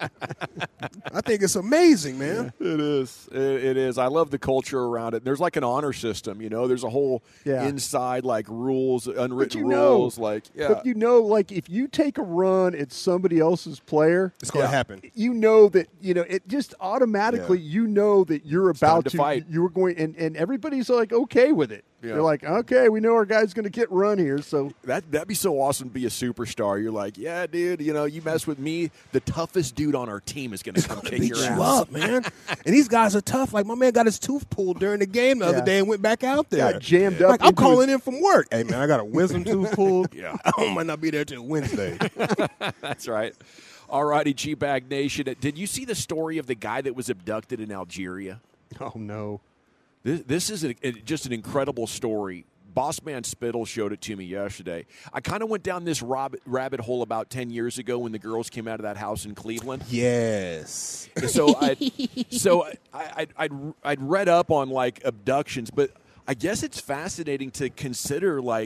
[SPEAKER 8] I think it's amazing, man.
[SPEAKER 7] It is. It, it is. I love the culture around it. There's like an honor system, you know. There's a whole
[SPEAKER 9] yeah.
[SPEAKER 7] inside like rules, unwritten
[SPEAKER 9] know,
[SPEAKER 7] rules. Like, yeah.
[SPEAKER 9] But you know, like if you take a run at somebody else's player,
[SPEAKER 8] it's going to
[SPEAKER 9] yeah,
[SPEAKER 8] happen.
[SPEAKER 9] You know that, you know, it just automatically, yeah. you know that you're
[SPEAKER 7] it's
[SPEAKER 9] about
[SPEAKER 7] to,
[SPEAKER 9] to
[SPEAKER 7] fight.
[SPEAKER 9] You were going, and, and everybody's like okay with it. Yeah. They're like, okay, we know our guy's going to get run here. So
[SPEAKER 7] that that'd be so awesome to be a superstar. You're like, yeah, dude, you know, you mess with me, the toughest dude on our team is going to come kick your
[SPEAKER 8] ass.
[SPEAKER 7] You
[SPEAKER 8] up, man. And these guys are tough. Like my man got his tooth pulled during the game the yeah. other day and went back out there.
[SPEAKER 9] Got jammed
[SPEAKER 8] like,
[SPEAKER 9] up.
[SPEAKER 8] Like I'm calling his... in from work. Hey man, I got a wisdom tooth pulled.
[SPEAKER 7] Yeah,
[SPEAKER 8] I might not be there till Wednesday.
[SPEAKER 7] That's right. All righty, G-Bag Nation. Did you see the story of the guy that was abducted in Algeria?
[SPEAKER 9] Oh no.
[SPEAKER 7] This, this is a, a, just an incredible story. Bossman Spittle showed it to me yesterday. I kind of went down this rob- rabbit hole about ten years ago when the girls came out of that house in Cleveland.
[SPEAKER 8] Yes.
[SPEAKER 7] So I, so I, I, I'd, I'd read up on like abductions, but I guess it's fascinating to consider like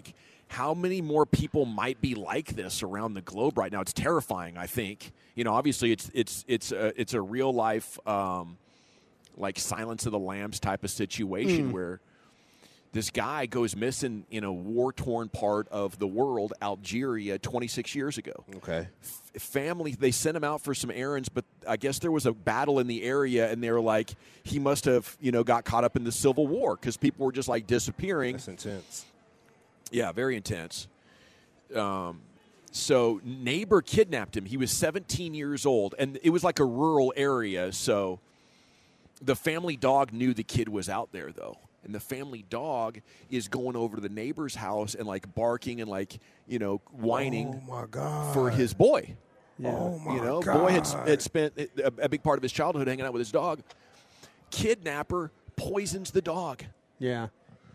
[SPEAKER 7] how many more people might be like this around the globe right now? It's terrifying, I think. You know, obviously it's it's it's a, it's a real life um, like Silence of the Lambs type of situation mm. where this guy goes missing in a war-torn part of the world, Algeria, twenty-six years ago.
[SPEAKER 8] Okay.
[SPEAKER 7] F- family, they sent him out for some errands, but I guess there was a battle in the area, and they were like, he must have, you know, got caught up in the Civil War because people were just, like, disappearing.
[SPEAKER 8] That's intense.
[SPEAKER 7] Yeah, very intense. Um, so neighbor kidnapped him. He was seventeen years old, and it was like a rural area, so the family dog knew the kid was out there, though. And the family dog is going over to the neighbor's house and, like, barking and, like, you know, whining
[SPEAKER 8] oh my God.
[SPEAKER 7] for his boy.
[SPEAKER 8] Yeah. Oh, my
[SPEAKER 7] You know,
[SPEAKER 8] God.
[SPEAKER 7] boy had, had spent a, a big part of his childhood hanging out with his dog. Kidnapper poisons the dog.
[SPEAKER 9] Yeah.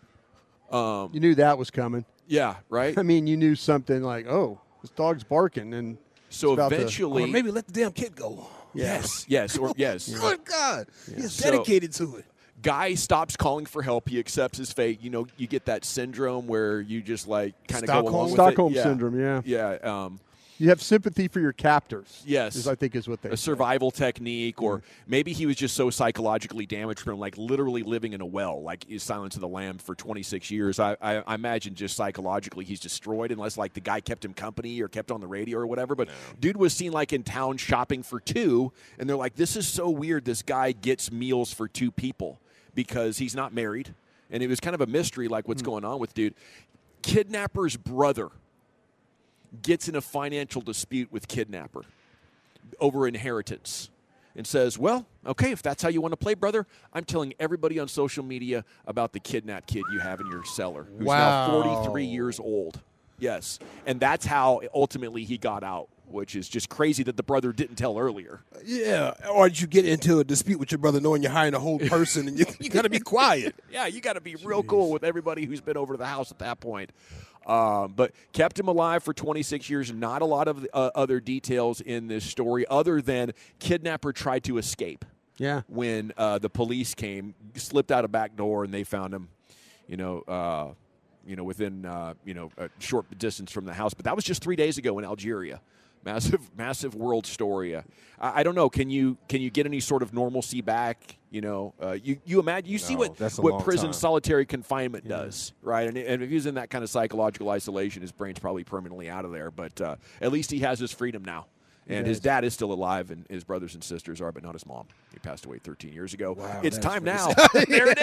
[SPEAKER 7] Um,
[SPEAKER 9] you knew that was coming.
[SPEAKER 7] Yeah, right?
[SPEAKER 9] I mean, you knew something like, oh, this dog's barking. and
[SPEAKER 7] So
[SPEAKER 9] it's about
[SPEAKER 7] eventually.
[SPEAKER 8] To, or maybe let the damn kid go.
[SPEAKER 9] Yeah.
[SPEAKER 7] Yes, yes, or yes.
[SPEAKER 8] Good God.
[SPEAKER 9] Yeah.
[SPEAKER 8] He's
[SPEAKER 7] So-
[SPEAKER 8] dedicated to it.
[SPEAKER 7] Guy stops calling for help. He accepts his fate. You know, you get that syndrome where you just, like, kind of go
[SPEAKER 8] Stockholm?
[SPEAKER 7] along with
[SPEAKER 9] Stockholm
[SPEAKER 7] it. Yeah.
[SPEAKER 9] syndrome, yeah.
[SPEAKER 7] Yeah. Um,
[SPEAKER 9] You have sympathy for your captors.
[SPEAKER 7] Yes.
[SPEAKER 9] Is, I think is what they
[SPEAKER 7] a
[SPEAKER 9] say.
[SPEAKER 7] survival technique, or
[SPEAKER 9] Yeah.
[SPEAKER 7] maybe he was just so psychologically damaged from, like, literally living in a well, like is Silence of the Lambs for twenty-six years. I, I, I imagine just psychologically he's destroyed, unless, like, the guy kept him company or kept on the radio or whatever. But no. Dude was seen, like, in town shopping for two, and they're like, this is so weird. This guy gets meals for two people because he's not married, and it was kind of a mystery, like, what's mm. going on with dude. Kidnapper's brother gets in a financial dispute with kidnapper over inheritance and says, well, okay, if that's how you want to play, brother, I'm telling everybody on social media about the kidnapped kid you have in your cellar, who's
[SPEAKER 8] wow.
[SPEAKER 7] now forty-three years old. Yes. And that's how ultimately he got out, which is just crazy that the brother didn't tell earlier.
[SPEAKER 8] Yeah. Or did you get into a dispute with your brother knowing you're hiring a whole person and you, you got to be quiet?
[SPEAKER 7] Yeah, you got to be real cool with everybody who's been over to the house at that point. Um, but kept him alive for twenty-six years. Not a lot of uh, other details in this story other than kidnapper tried to escape.
[SPEAKER 9] Yeah.
[SPEAKER 7] When uh, the police came, slipped out a back door, and they found him, you know, uh, you know, within uh, you know a short distance from the house. But that was just three days ago in Algeria. Massive, massive world story. Uh, I, I don't know. Can you can you get any sort of normalcy back? You know, uh, you you imagine you
[SPEAKER 8] No,
[SPEAKER 7] see what
[SPEAKER 8] that's a
[SPEAKER 7] what
[SPEAKER 8] long
[SPEAKER 7] prison
[SPEAKER 8] time.
[SPEAKER 7] solitary confinement
[SPEAKER 9] Yeah.
[SPEAKER 7] does, right? And, and if he's in that kind of psychological isolation, his brain's probably permanently out of there. But uh, at least he has his freedom now. And his
[SPEAKER 9] Yes.
[SPEAKER 7] dad is still alive, and his brothers and sisters are, but not his mom. He passed away thirteen years ago.
[SPEAKER 8] Wow,
[SPEAKER 7] it's
[SPEAKER 8] that's
[SPEAKER 7] time
[SPEAKER 8] pretty
[SPEAKER 7] now. There it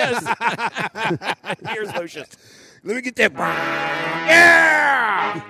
[SPEAKER 7] is. Here's Lucius.
[SPEAKER 8] Let me get that. Yeah!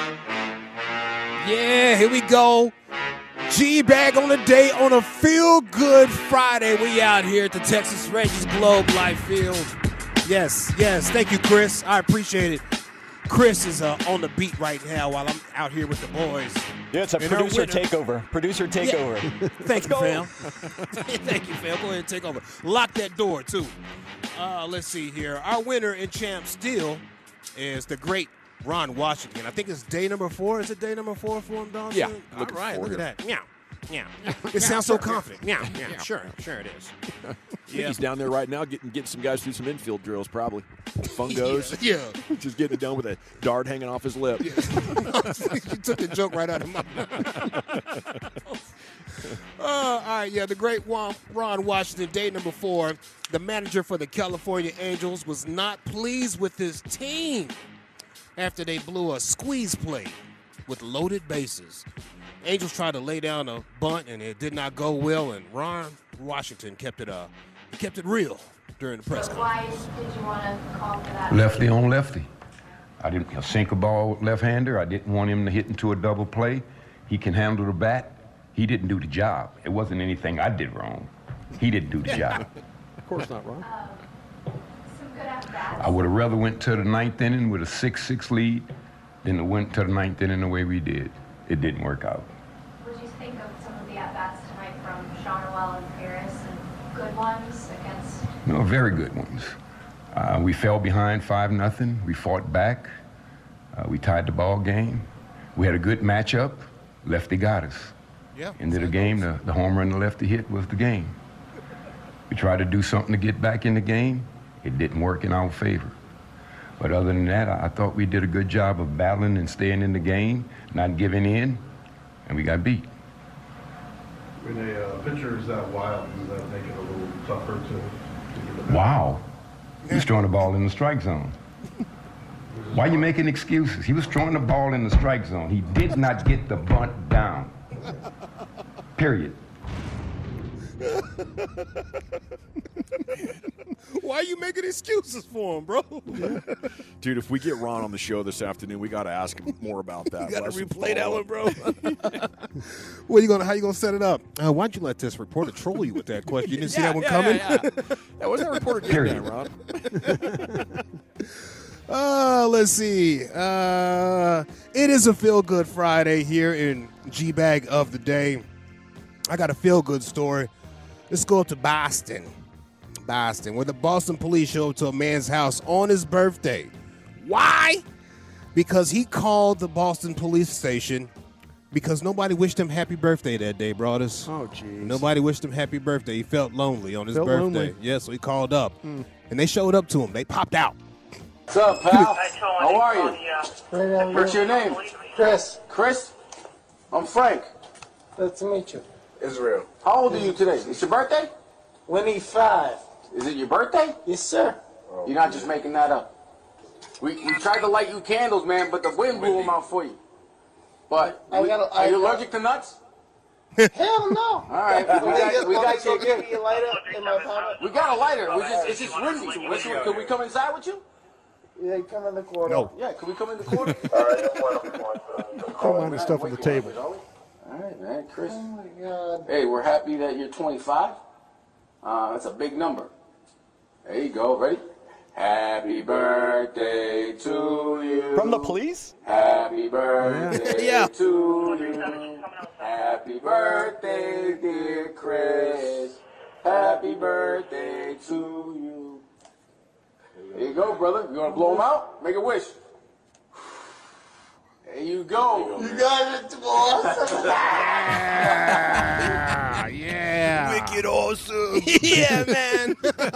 [SPEAKER 8] Yeah, here we go. G-Bag on the day on a feel-good Friday. We out here at the Texas Rangers Globe Life Field. Yes, yes. Thank you, Chris. I appreciate it. Chris is uh, on the beat right now while I'm out here with the boys.
[SPEAKER 11] Yeah, it's a
[SPEAKER 8] And our
[SPEAKER 11] producer
[SPEAKER 8] winner-
[SPEAKER 11] takeover. Producer takeover.
[SPEAKER 8] Thank you,
[SPEAKER 11] go.
[SPEAKER 8] fam. Thank you, fam. Go ahead and take over. Lock that door, too. Uh, let's see here. Our winner in champ still is the great Ron Washington. I think it's day number four. Is it day number four for him, Dawson?
[SPEAKER 7] Yeah,
[SPEAKER 8] All
[SPEAKER 7] looking
[SPEAKER 8] right,
[SPEAKER 7] forward
[SPEAKER 8] look at
[SPEAKER 7] to
[SPEAKER 8] that. Yeah. Yeah. It sounds so confident. Yeah, yeah, sure, sure it is.
[SPEAKER 7] I think he's down there right now getting getting some guys through some infield drills, probably. Fungos.
[SPEAKER 8] Yeah.
[SPEAKER 7] Just getting it done with a dart hanging off his lip.
[SPEAKER 8] You took the joke right out of my mouth. uh, all right, yeah, the great Ron, Ron Washington, day number four. The manager for the California Angels was not pleased with his team after they blew a squeeze play with loaded bases. Angels tried to lay down a bunt, and it did not go well, and Ron Washington kept it uh, he kept it real during the press
[SPEAKER 12] So
[SPEAKER 8] conference.
[SPEAKER 12] why did you want to call for that?
[SPEAKER 13] Lefty on lefty. I didn't you know, sink a ball left-hander. I didn't want him to hit into a double play. He can handle the bat. He didn't do the job. It wasn't anything I did wrong. He didn't do the job.
[SPEAKER 9] Of course not, Ron.
[SPEAKER 12] Um, some good at-bats.
[SPEAKER 13] I would have rather went to the ninth inning with a six six lead than to went to the ninth inning the way we did. It didn't work out.
[SPEAKER 12] What did you think of some of the at-bats tonight from Sean Orwell and Paris, and good ones against?
[SPEAKER 13] No, very good ones. Uh, we fell behind five nothing. We fought back. Uh, we tied the ball game. We had a good matchup. Lefty got us.
[SPEAKER 8] Yeah.
[SPEAKER 13] End of the game, the, the home run the lefty hit was the game. We tried to do something to get back in the game. It didn't work in our favor. But other than that, I, I thought we did a good job of battling and staying in the game, not giving in, and we got beat.
[SPEAKER 11] When a uh, pitcher is that wild, does that make it a little tougher to, to get the bat?
[SPEAKER 13] Wow. He was throwing the ball in the strike zone. Why are you making excuses? He was throwing the ball in the strike zone. He did not get the bunt down. Period.
[SPEAKER 8] Why are you making excuses for him, bro?
[SPEAKER 7] Dude, if we get Ron on the show this afternoon, we got to ask him more about that.
[SPEAKER 8] You got to
[SPEAKER 7] Let us
[SPEAKER 8] replay that
[SPEAKER 7] follow
[SPEAKER 8] one,
[SPEAKER 7] up.
[SPEAKER 8] bro. What you gonna? How you gonna set it up? Uh, why'd you let this reporter troll you with that question? You didn't see
[SPEAKER 7] Yeah,
[SPEAKER 8] that one
[SPEAKER 7] yeah,
[SPEAKER 8] coming?
[SPEAKER 7] yeah, yeah. That wasn't a reporter doing that, Ron.
[SPEAKER 8] Uh, let's see. Uh, it is a feel-good Friday here in G-Bag of the Day. I got a feel-good story. Let's go up to Boston. Boston, where the Boston police show up to a man's house on his birthday. Why? Because he called the Boston police station because nobody wished him happy birthday that day, brothers.
[SPEAKER 9] Oh, jeez.
[SPEAKER 8] Nobody wished him happy birthday. He felt lonely on his
[SPEAKER 9] Felt
[SPEAKER 8] birthday.
[SPEAKER 9] lonely.
[SPEAKER 8] Yeah, so he called up. And they showed up to him. They popped out.
[SPEAKER 14] What's up, pal? How are you? What's your name? Chris. Chris? I'm Frank.
[SPEAKER 15] Nice to meet you.
[SPEAKER 14] Israel. How old are you today? It's your birthday?
[SPEAKER 15] twenty-five.
[SPEAKER 14] Is it your birthday?
[SPEAKER 15] Yes, sir.
[SPEAKER 14] You're not just making that up. We, we tried to light you candles, man, but the wind blew them out for you. But
[SPEAKER 15] I
[SPEAKER 14] we-
[SPEAKER 15] gotta-
[SPEAKER 14] are
[SPEAKER 15] I
[SPEAKER 14] you
[SPEAKER 15] gotta-
[SPEAKER 14] allergic to nuts?
[SPEAKER 15] Hell no.
[SPEAKER 14] All right, we got, we got you
[SPEAKER 15] Give
[SPEAKER 14] again.
[SPEAKER 15] me a lighter in my pocket.
[SPEAKER 14] We got a lighter. We just, it's just windy. Let's, can we come inside with you?
[SPEAKER 15] Yeah, come in the corner.
[SPEAKER 8] No.
[SPEAKER 14] Yeah, can we come in the corner?
[SPEAKER 9] Don't mind the stuff on the table.
[SPEAKER 14] All right, man, Chris.
[SPEAKER 15] Oh my God.
[SPEAKER 14] Hey, we're happy that you're twenty-five. Uh, that's a big number. There you go. Ready? Happy birthday to you.
[SPEAKER 16] From the police?
[SPEAKER 14] Happy birthday
[SPEAKER 8] Yeah.
[SPEAKER 14] to you. Happy birthday, dear Chris. Happy birthday to you. There you go, brother. You want to blow them out? Make a wish. There you go.
[SPEAKER 15] You guys are awesome.
[SPEAKER 8] Ah, yeah.
[SPEAKER 14] Wicked awesome.
[SPEAKER 8] Yeah, man.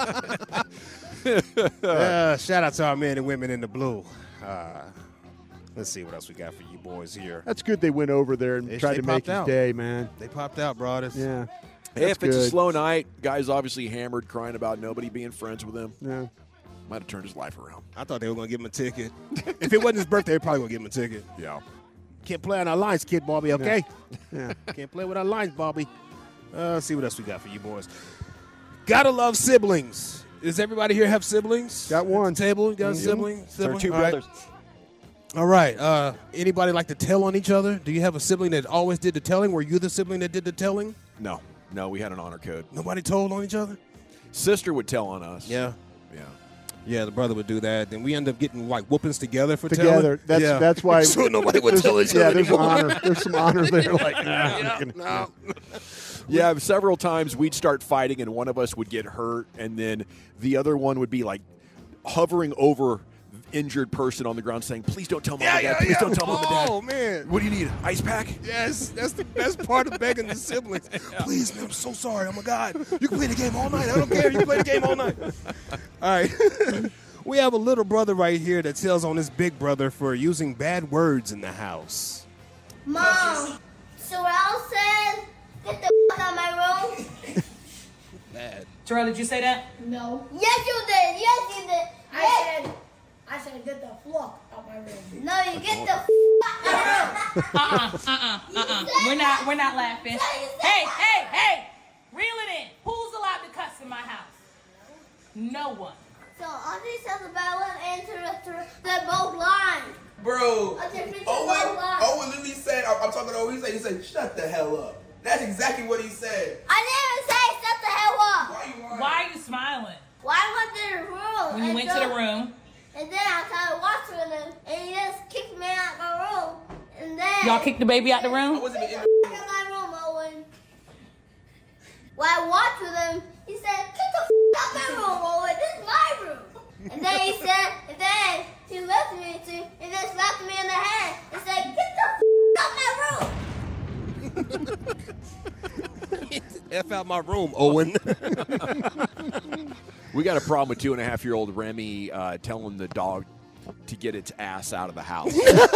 [SPEAKER 8] uh, shout out to our men and women in the blue. Uh, let's see what else we got for you boys here.
[SPEAKER 9] That's good they went over there and
[SPEAKER 8] They-
[SPEAKER 9] tried
[SPEAKER 8] they
[SPEAKER 9] to make
[SPEAKER 8] popped
[SPEAKER 9] his
[SPEAKER 8] out.
[SPEAKER 9] day, man.
[SPEAKER 8] They popped out, brothers.
[SPEAKER 9] Yeah.
[SPEAKER 7] Hey, if
[SPEAKER 9] That's
[SPEAKER 7] it's a
[SPEAKER 9] good.
[SPEAKER 7] slow night, guy's obviously hammered, crying about nobody being friends with him.
[SPEAKER 9] Yeah.
[SPEAKER 7] Might have turned his life around.
[SPEAKER 8] I thought they were going to give him a ticket. If it wasn't his birthday, they probably going to give him a ticket.
[SPEAKER 7] Yeah.
[SPEAKER 8] Can't play on our lines, kid Bobby, okay?
[SPEAKER 9] Yeah.
[SPEAKER 8] Can't play with our lines, Bobby. Uh, let's see what else we got for you boys. Gotta love siblings. Does everybody here have siblings?
[SPEAKER 9] Got one.
[SPEAKER 8] At the table? You got a
[SPEAKER 9] Mhm.
[SPEAKER 8] sibling?
[SPEAKER 16] Sir,
[SPEAKER 8] Sibling?
[SPEAKER 16] two
[SPEAKER 8] All right.
[SPEAKER 16] brothers.
[SPEAKER 8] All right. Uh, anybody like to tell on each other? Do you have a sibling that always did the telling? Were you the sibling that did the telling?
[SPEAKER 7] No, no, we had an honor code.
[SPEAKER 8] Nobody told on each other?
[SPEAKER 7] Sister would tell on us.
[SPEAKER 8] Yeah.
[SPEAKER 7] Yeah.
[SPEAKER 8] Yeah, the brother would do that. Then we end up getting like whoopings together for
[SPEAKER 9] Together.
[SPEAKER 8] telling.
[SPEAKER 9] That's
[SPEAKER 8] yeah.
[SPEAKER 9] that's why
[SPEAKER 8] so nobody would
[SPEAKER 9] there's-
[SPEAKER 8] tell each
[SPEAKER 9] yeah,
[SPEAKER 8] other
[SPEAKER 9] there's
[SPEAKER 8] anymore.
[SPEAKER 9] honor. There's some honor there. Like, nah, I'm
[SPEAKER 8] Yeah,
[SPEAKER 9] not gonna-
[SPEAKER 8] no.
[SPEAKER 7] Yeah, several times we'd start fighting and one of us would get hurt, and then the other one would be like hovering over the injured person on the ground saying, please don't tell mom
[SPEAKER 8] Yeah,
[SPEAKER 7] and dad.
[SPEAKER 8] yeah,
[SPEAKER 7] Please
[SPEAKER 8] yeah.
[SPEAKER 7] don't tell mom and dad.
[SPEAKER 8] Oh, man.
[SPEAKER 7] What do you need? Ice pack?
[SPEAKER 8] Yes, that's the best part of begging the siblings. Please, man, I'm so sorry. Oh, my God. You can play the game all night. I don't care. You can play the game all night. All right. We have a little brother right here that tells on his big brother for using bad words in the house.
[SPEAKER 17] Mom, Sorrel said, get the f out of my room.
[SPEAKER 8] Bad.
[SPEAKER 18] Terrell, did you say that?
[SPEAKER 17] No. Yes, you did. Yes, you did. I said, I said, get the fuck out my room. No, you get the f out my room.
[SPEAKER 18] Uh-uh, uh-uh, uh-uh. We're not, we're not laughing. Hey, hey, hey! Reel it in. Who's allowed to cuss in my house? No one.
[SPEAKER 17] So Auntie says the bad one and Terrell, they're both lying.
[SPEAKER 19] Bro,
[SPEAKER 17] Auntie, they're
[SPEAKER 19] Owen,
[SPEAKER 17] both lying.
[SPEAKER 19] Owen literally said, I'm, I'm talking to Owen, he said, he said, shut the hell up. That's exactly what he said.
[SPEAKER 17] I didn't say shut the hell up.
[SPEAKER 19] Why you lying?
[SPEAKER 18] Why are you smiling?
[SPEAKER 17] Well, I went to the room.
[SPEAKER 18] When you
[SPEAKER 17] and
[SPEAKER 18] went
[SPEAKER 17] so-
[SPEAKER 18] to the room,
[SPEAKER 17] And then I started watching them, and he just kicked me out my room. And then
[SPEAKER 18] y'all kicked the baby out the room?
[SPEAKER 19] I wasn't in
[SPEAKER 17] Get the f- out my room, Owen. When I walked with him, he said, "Get the f- out my room, Owen. This is my room." And then he said, and then he lifted me to, and then slapped me in the head and said, "Get the f- out my room."
[SPEAKER 8] F out my room, Owen.
[SPEAKER 7] We got a problem with two and a half year old Remy uh, telling the dog to get its ass out of the house.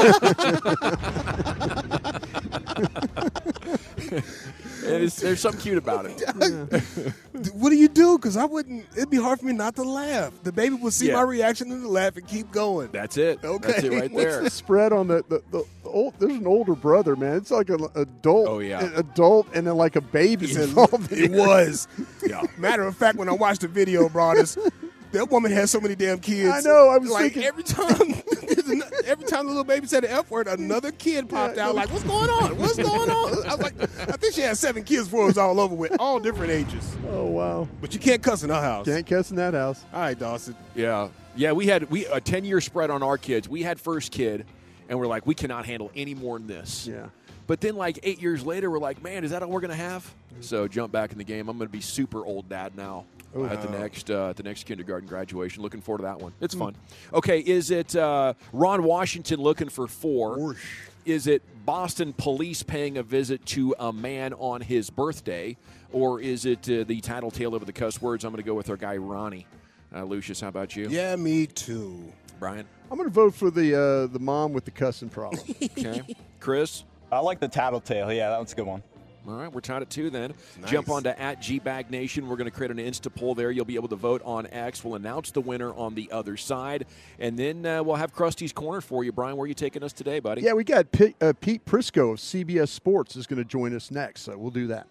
[SPEAKER 7] It is, there's something cute about it.
[SPEAKER 8] What do you do? Because I wouldn't. It'd be hard for me not to laugh. The baby will see
[SPEAKER 7] Yeah.
[SPEAKER 8] my reaction and laugh and keep going.
[SPEAKER 7] That's it.
[SPEAKER 8] Okay.
[SPEAKER 7] That's it right
[SPEAKER 9] What's
[SPEAKER 7] there.
[SPEAKER 9] the spread on the, the, the, the old? There's an older brother, man. It's like an adult.
[SPEAKER 7] Oh, yeah.
[SPEAKER 9] an adult, and then like a baby
[SPEAKER 8] It,
[SPEAKER 9] involved.
[SPEAKER 8] it was.
[SPEAKER 7] Yeah.
[SPEAKER 8] Matter of fact, when I watched the video, brothers, that woman has so many damn kids.
[SPEAKER 9] I know, I was
[SPEAKER 8] like
[SPEAKER 9] thinking-
[SPEAKER 8] every time, every time the little baby said the F word, another kid popped
[SPEAKER 9] Yeah,
[SPEAKER 8] out.
[SPEAKER 9] no.
[SPEAKER 8] Like, what's going on? What's going on? I was like, I think she had seven kids before it was all over with, all different ages.
[SPEAKER 9] Oh wow!
[SPEAKER 8] But you can't cuss in our house.
[SPEAKER 9] Can't cuss in that house.
[SPEAKER 8] All right, Dawson.
[SPEAKER 7] Yeah. Yeah, we had we a ten-year spread on our kids. We had first kid, and we're like, we cannot handle any more than this.
[SPEAKER 9] Yeah.
[SPEAKER 7] But then, like, eight years later, we're like, man, is that all we're going to have? So jump back in the game. I'm going to be super old dad now
[SPEAKER 9] Oh,
[SPEAKER 7] at the
[SPEAKER 8] wow.
[SPEAKER 7] next uh, at the next kindergarten graduation. Looking forward to that one. It's fun. Okay, is it uh, Ron Washington looking for four? Is it Boston police paying a visit to a man on his birthday? Or is it uh, the tattletale over the cuss words? I'm going to go with our guy, Ronnie. Uh, Lucius, how about you?
[SPEAKER 8] Yeah, me too.
[SPEAKER 7] Brian?
[SPEAKER 9] I'm going to vote for the uh, the mom with the cussing problem.
[SPEAKER 7] Okay. Chris?
[SPEAKER 16] I like the tattletale. Yeah, that one's a good one.
[SPEAKER 7] All right, we're tied at two then.
[SPEAKER 8] Nice.
[SPEAKER 7] Jump on to at G Bag Nation. We're going to create an Insta poll there. You'll be able to vote on X. We'll announce the winner on the other side. And then uh, we'll have Krusty's Corner for you. Brian, where are you taking us today, buddy?
[SPEAKER 9] Yeah, we got Pete, uh, Pete Prisco of C B S Sports is going to join us next, so we'll do that.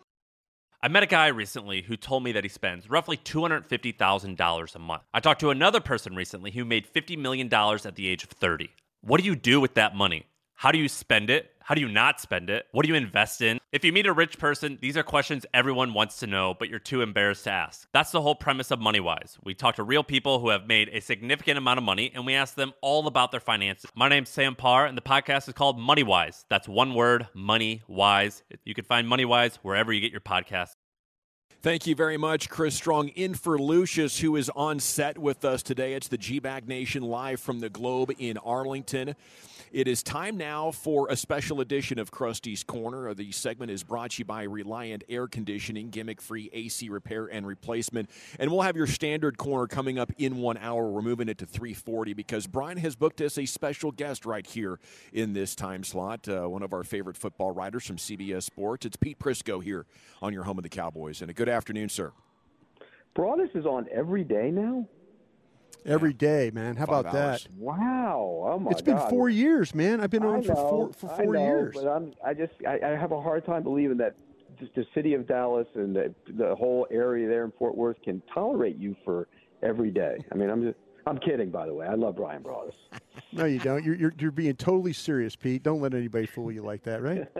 [SPEAKER 20] I met a guy recently who told me that he spends roughly two hundred fifty thousand dollars a month. I talked to another person recently who made fifty million dollars at the age of thirty. What do you do with that money? How do you spend it? How do you not spend it? What do you invest in? If you meet a rich person, these are questions everyone wants to know, but you're too embarrassed to ask. That's the whole premise of MoneyWise. We talk to real people who have made a significant amount of money, and we ask them all about their finances. My name's Sam Parr, and the podcast is called MoneyWise. That's one word, MoneyWise. You can find MoneyWise wherever you get your podcasts.
[SPEAKER 7] Thank you very much, Chris Strong, in for Lucius, who is on set with us today. It's the G Bag Nation live from the Globe in Arlington. It is time now for a special edition of Krusty's Corner. The segment is brought to you by Reliant Air Conditioning, gimmick-free A C repair and replacement. And we'll have your standard corner coming up in one hour. We're moving it to three forty because Brian has booked us a special guest right here in this time slot, uh, one of our favorite football writers from C B S Sports. It's Pete Prisco here on your home of the Cowboys. And a good afternoon, sir.
[SPEAKER 21] Broadus is on every day now?
[SPEAKER 9] Every day, man. How
[SPEAKER 21] Five
[SPEAKER 9] about
[SPEAKER 21] hours.
[SPEAKER 9] that?
[SPEAKER 21] Wow. Oh, my
[SPEAKER 9] It's been
[SPEAKER 21] God.
[SPEAKER 9] four years, man. I've been
[SPEAKER 21] I
[SPEAKER 9] on for
[SPEAKER 21] know,
[SPEAKER 9] four, for
[SPEAKER 21] I
[SPEAKER 9] four
[SPEAKER 21] know,
[SPEAKER 9] years.
[SPEAKER 21] But I'm, I just I, I have a hard time believing that just the city of Dallas and the, the whole area there in Fort Worth can tolerate you for every day. I mean, I'm just I'm kidding, by the way. I love Brian Broadus.
[SPEAKER 9] No, you don't. You're, you're you're being totally serious, Pete. Don't let anybody fool you like that, right?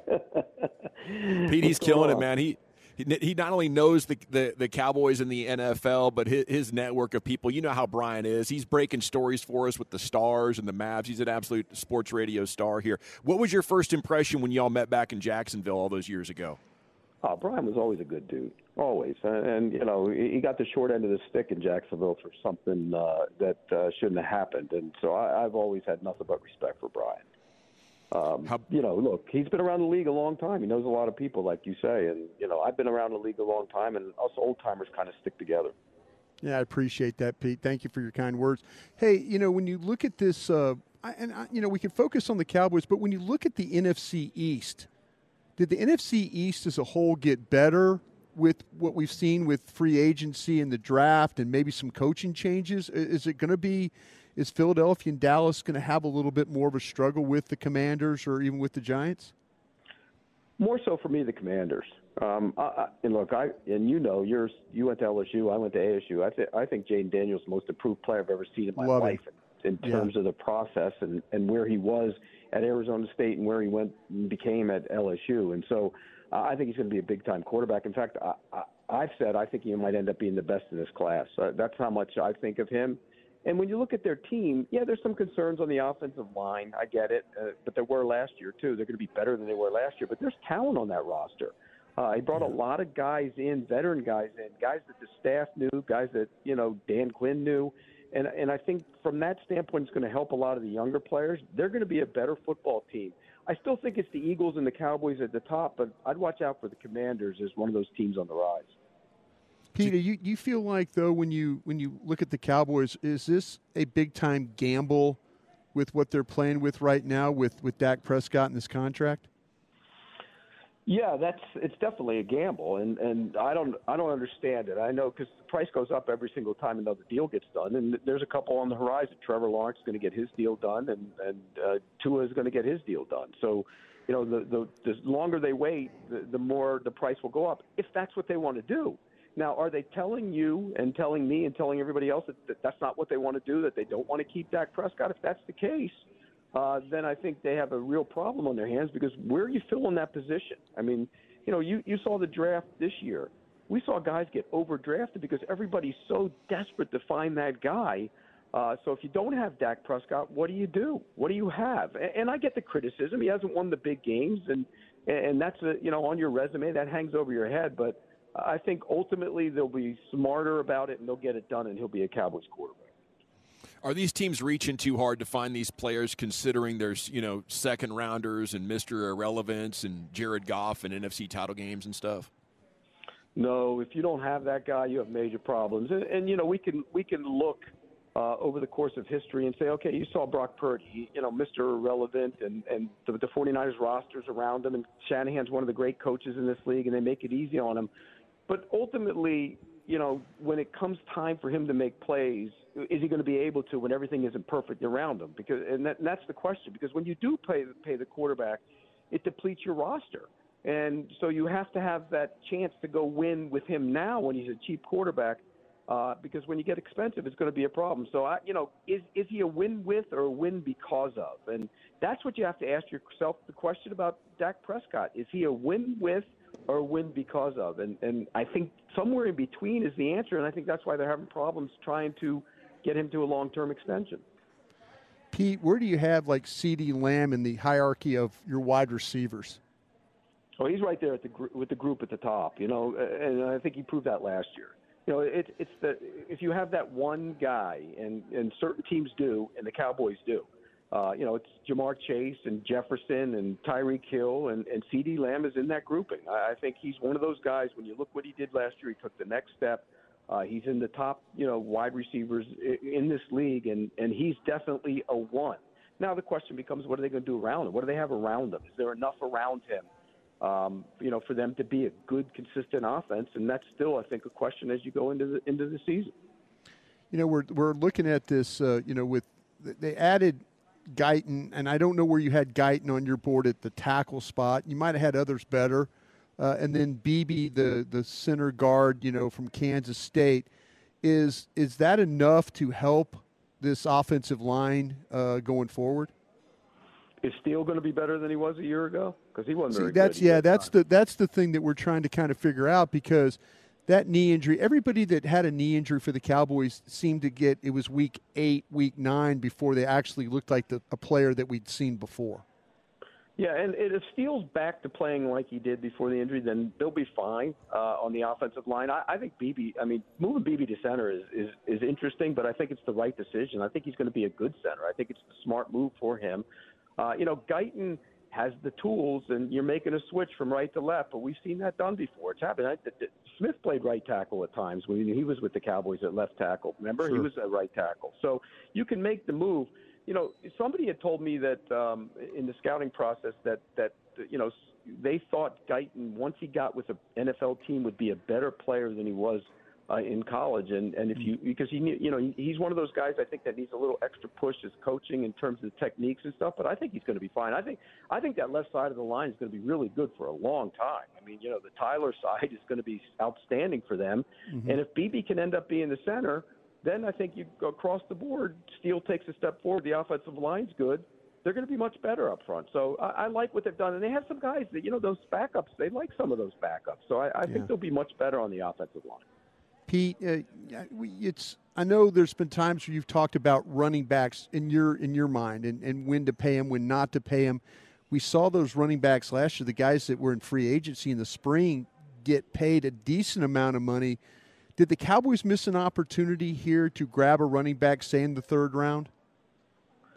[SPEAKER 7] Pete, he's killing it, man. He he, he not only knows the, the, the Cowboys and the N F L, but his, his network of people. You know how Brian is. He's breaking stories for us with the Stars and the Mavs. He's an absolute sports radio star here. What was your first impression when y'all met back in Jacksonville all those years ago?
[SPEAKER 21] Oh, Brian was always a good dude, always. And, and you know, he got the short end of the stick in Jacksonville for something uh, that uh, shouldn't have happened. And so I, I've always had nothing but respect for Brian. Um, you know, look, he's been around the league a long time. He knows a lot of people, like you say. And, you know, I've been around the league a long time, and us old-timers kind of stick together.
[SPEAKER 9] Yeah, I appreciate that, Pete. Thank you for your kind words. Hey, you know, when you look at this, uh, I, and, I, you know, we can focus on the Cowboys, but when you look at the N F C East, did the N F C East as a whole get better with what we've seen with free agency and the draft and maybe some coaching changes? Is it going to be – is Philadelphia and Dallas going to have a little bit more of a struggle with the Commanders or even with the Giants?
[SPEAKER 21] More so for me, the Commanders. Um, I, I, and look, I and you know, you're you went to L S U, I went to A S U. I, th- I think Jane Daniels is the most improved player I've ever seen in my
[SPEAKER 9] Love
[SPEAKER 21] life
[SPEAKER 9] him.
[SPEAKER 21] in terms
[SPEAKER 9] Yeah.
[SPEAKER 21] of the process and, and where he was at Arizona State and where he went and became at L S U. And so uh, I think he's going to be a big-time quarterback. In fact, I, I, I've said I think he might end up being the best in this class. Uh, that's how much I think of him. And when you look at their team, yeah, there's some concerns on the offensive line. I get it. Uh, but there were last year, too. They're going to be better than they were last year. But there's talent on that roster. Uh, he brought a lot of guys in, veteran guys in, guys that the staff knew, guys that, you know, Dan Quinn knew. And, and I think from that standpoint, it's going to help a lot of the younger players. They're going to be a better football team. I still think it's the Eagles and the Cowboys at the top, but I'd watch out for the Commanders as one of those teams on the rise.
[SPEAKER 9] Peter, you, you feel like, though, when you when you look at the Cowboys, is this a big-time gamble with what they're playing with right now with, with Dak Prescott and this contract?
[SPEAKER 21] Yeah, that's it's definitely a gamble, and, and I don't I don't understand it. I know because the price goes up every single time another deal gets done, and there's a couple on the horizon. Trevor Lawrence is going to get his deal done, and and uh, Tua is going to get his deal done. So, you know, the the, the longer they wait, the, the more the price will go up if that's what they want to do. Now, are they telling you and telling me and telling everybody else that, that that's not what they want to do, that they don't want to keep Dak Prescott? If that's the case, uh, then I think they have a real problem on their hands because where are you filling that position? I mean, you know, you, you saw the draft this year. We saw guys get overdrafted because everybody's so desperate to find that guy. Uh, so if you don't have Dak Prescott, what do you do? What do you have? And, and I get the criticism. He hasn't won the big games, and, and that's, a, you know, on your resume. That hangs over your head, but I think ultimately they'll be smarter about it and they'll get it done, and he'll be a Cowboys quarterback.
[SPEAKER 7] Are these teams reaching too hard to find these players, considering there's, you know, second rounders and Mister Irrelevance and Jared Goff and N F C title games and stuff?
[SPEAKER 21] No, if you don't have that guy, you have major problems. And, and you know, we can we can look uh, over the course of history and say, okay, you saw Brock Purdy, you know, Mister Irrelevant, and, and the, the 49ers rosters around him, and Shanahan's one of the great coaches in this league, and they make it easy on him. But ultimately, you know, when it comes time for him to make plays, is he going to be able to when everything isn't perfect around him? Because and, that, and that's the question. Because when you do pay pay the quarterback, it depletes your roster, and so you have to have that chance to go win with him now when he's a cheap quarterback. Uh, because when you get expensive, it's going to be a problem. So, I, you know, is is he a win with or a win because of? And that's what you have to ask yourself the question about Dak Prescott. Is he a win with or a win because of? And and I think somewhere in between is the answer, and I think that's why they're having problems trying to get him to a long-term extension.
[SPEAKER 9] Pete, where do you have, like, CeeDee Lamb in the hierarchy of your wide receivers?
[SPEAKER 21] Oh, he's right there at the gr- with the group at the top, you know, and I think he proved that last year. You know, it, it's the if you have that one guy, and, and certain teams do, and the Cowboys do, uh, you know, it's Jamar Chase and Jefferson and Tyreek Hill, and, and CeeDee Lamb is in that grouping. I, I think he's one of those guys, when you look what he did last year, he took the next step. Uh, he's in the top, you know, wide receivers in this league, and, and he's definitely a one. Now the question becomes, what are they going to do around him? What do they have around him? Is there enough around him? Um, you know, for them to be a good, consistent offense, and that's still, I think, a question as you go into the into the season.
[SPEAKER 9] You know, we're we're looking at this. Uh, you know, with they added Guyton, and I don't know where you had Guyton on your board at the tackle spot. You might have had others better, uh, and then Beebe, the the center guard, you know, from Kansas State. Is is that enough to help this offensive line uh, going forward?
[SPEAKER 21] Is Steele going to be better than he was a year ago? Because he wasn't
[SPEAKER 9] See,
[SPEAKER 21] very
[SPEAKER 9] that's
[SPEAKER 21] good.
[SPEAKER 9] yeah, that's the that's the thing that we're trying to kind of figure out, because that knee injury, everybody that had a knee injury for the Cowboys seemed to get, it was week eight, week nine before they actually looked like the, a player that we'd seen before.
[SPEAKER 21] Yeah, and if Steele's back to playing like he did before the injury, then they'll be fine uh, on the offensive line. I, I think Beebe, I mean, moving Beebe to center is, is, is interesting, but I think it's the right decision. I think he's going to be a good center. I think it's the smart move for him. Uh, you know, Guyton has the tools, and you're making a switch from right to left, but we've seen that done before. It's happened. I, Smith played right tackle at times when he was with the Cowboys at left tackle. Remember,
[SPEAKER 9] Sure.
[SPEAKER 21] he was a right tackle. So you can make the move. You know, somebody had told me that um, in the scouting process that, that, you know, they thought Guyton, once he got with an N F L team, would be a better player than he was Uh, in college, and and if you because he you know he's one of those guys I think that needs a little extra push as coaching in terms of the techniques and stuff. But I think he's going to be fine. I think I think that left side of the line is going to be really good for a long time. I mean, you know, the Tyler side is going to be outstanding for them,
[SPEAKER 9] Mm-hmm.
[SPEAKER 21] and if Beebe can end up being the center, then I think you go across the board. Steele takes a step forward. The offensive line's good. They're going to be much better up front. So I, I like what they've done, and they have some guys that you know those backups. They like some of those backups. So I, I
[SPEAKER 9] Yeah.
[SPEAKER 21] think they'll be much better on the offensive line.
[SPEAKER 9] Pete, uh, it's I know there's been times where you've talked about running backs in your in your mind and, and when to pay them, when not to pay them. We saw those running backs last year, the guys that were in free agency in the spring, get paid a decent amount of money. Did the Cowboys miss an opportunity here to grab a running back, say, in the third round?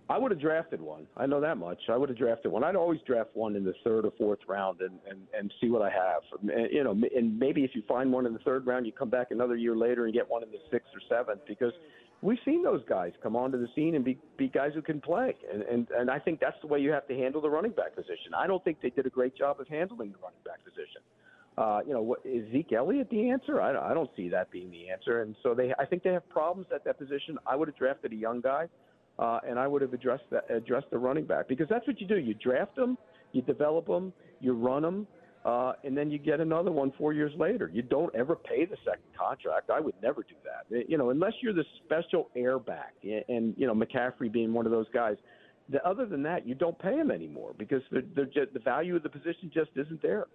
[SPEAKER 21] I would have drafted one. I know that much. I would have drafted one. I'd always draft one in the third or fourth round and, and, and see what I have. And, you know, and maybe if you find one in the third round, you come back another year later and get one in the sixth or seventh, because we've seen those guys come onto the scene and be, be guys who can play. And, and, and I think that's the way you have to handle the running back position. I don't think they did a great job of handling the running back position. Uh, you know, what, is Zeke Elliott the answer? I, I don't see that being the answer. And so they, I think they have problems at that position. I would have drafted a young guy. Uh, and I would have addressed that, addressed the running back, because that's what you do. You draft them, you develop them, you run them, uh, and then you get another one four years later. You don't ever pay the second contract. I would never do that. You know, unless you're the special air back, and, you know, McCaffrey being one of those guys. The, other than that, you don't pay him anymore, because they're, they're just, the value of the position just isn't there.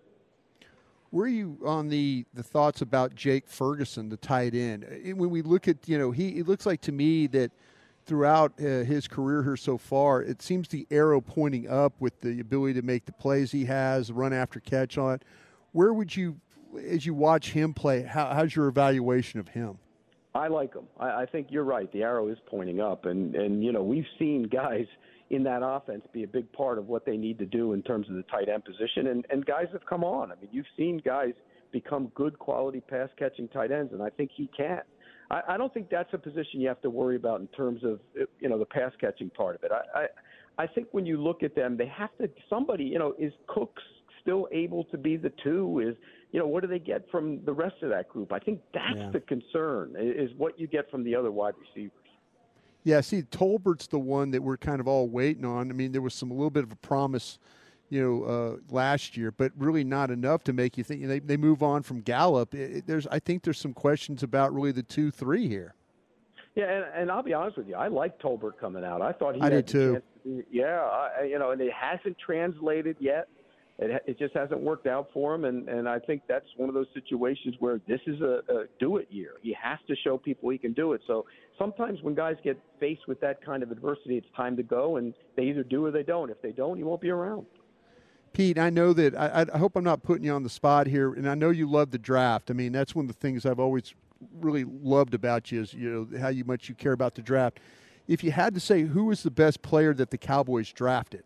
[SPEAKER 9] Were you on the, the thoughts about Jake Ferguson, the tight end? When we look at, you know, he it looks like to me that throughout uh, his career here so far, it seems the arrow pointing up with the ability to make the plays he has, run after catch on. Where would you, as you watch him play, how, how's your evaluation of him?
[SPEAKER 21] I like him. I, I think you're right. The arrow is pointing up. And, and, you know, we've seen guys in that offense be a big part of what they need to do in terms of the tight end position. And, and guys have come on. I mean, you've seen guys become good quality pass-catching tight ends, and I think he can. I don't think that's a position you have to worry about in terms of, you know, the pass catching part of it. I, I, I think when you look at them, they have to, somebody, you know, is Cooks still able to be the two? Is, you know, what do they get from the rest of that group? I think that's yeah. the concern, is what you get from the other wide receivers.
[SPEAKER 9] Yeah, see, Tolbert's the one that we're kind of all waiting on. I mean, there was some a little bit of a promise, you know, uh, last year, but really not enough to make you think. You know, they they move on from Gallup. It, it, there's, I think, there's some questions about really the two, three here.
[SPEAKER 21] Yeah, and, and I'll be honest with you, I like Tolbert coming out. I thought he
[SPEAKER 9] I
[SPEAKER 21] had
[SPEAKER 9] did
[SPEAKER 21] the
[SPEAKER 9] too.
[SPEAKER 21] chance to be, yeah, I, you know, and it hasn't translated yet. It it just hasn't worked out for him, and, and I think that's one of those situations where this is a, a do-it year. He has to show people he can do it. So sometimes when guys get faced with that kind of adversity, it's time to go, and they either do or they don't. If they don't, he won't be around.
[SPEAKER 9] Pete, I know that I, I hope I'm not putting you on the spot here, and I know you love the draft. I mean, that's one of the things I've always really loved about you is, you know, how you much you care about the draft. If you had to say who was the best player that the Cowboys drafted?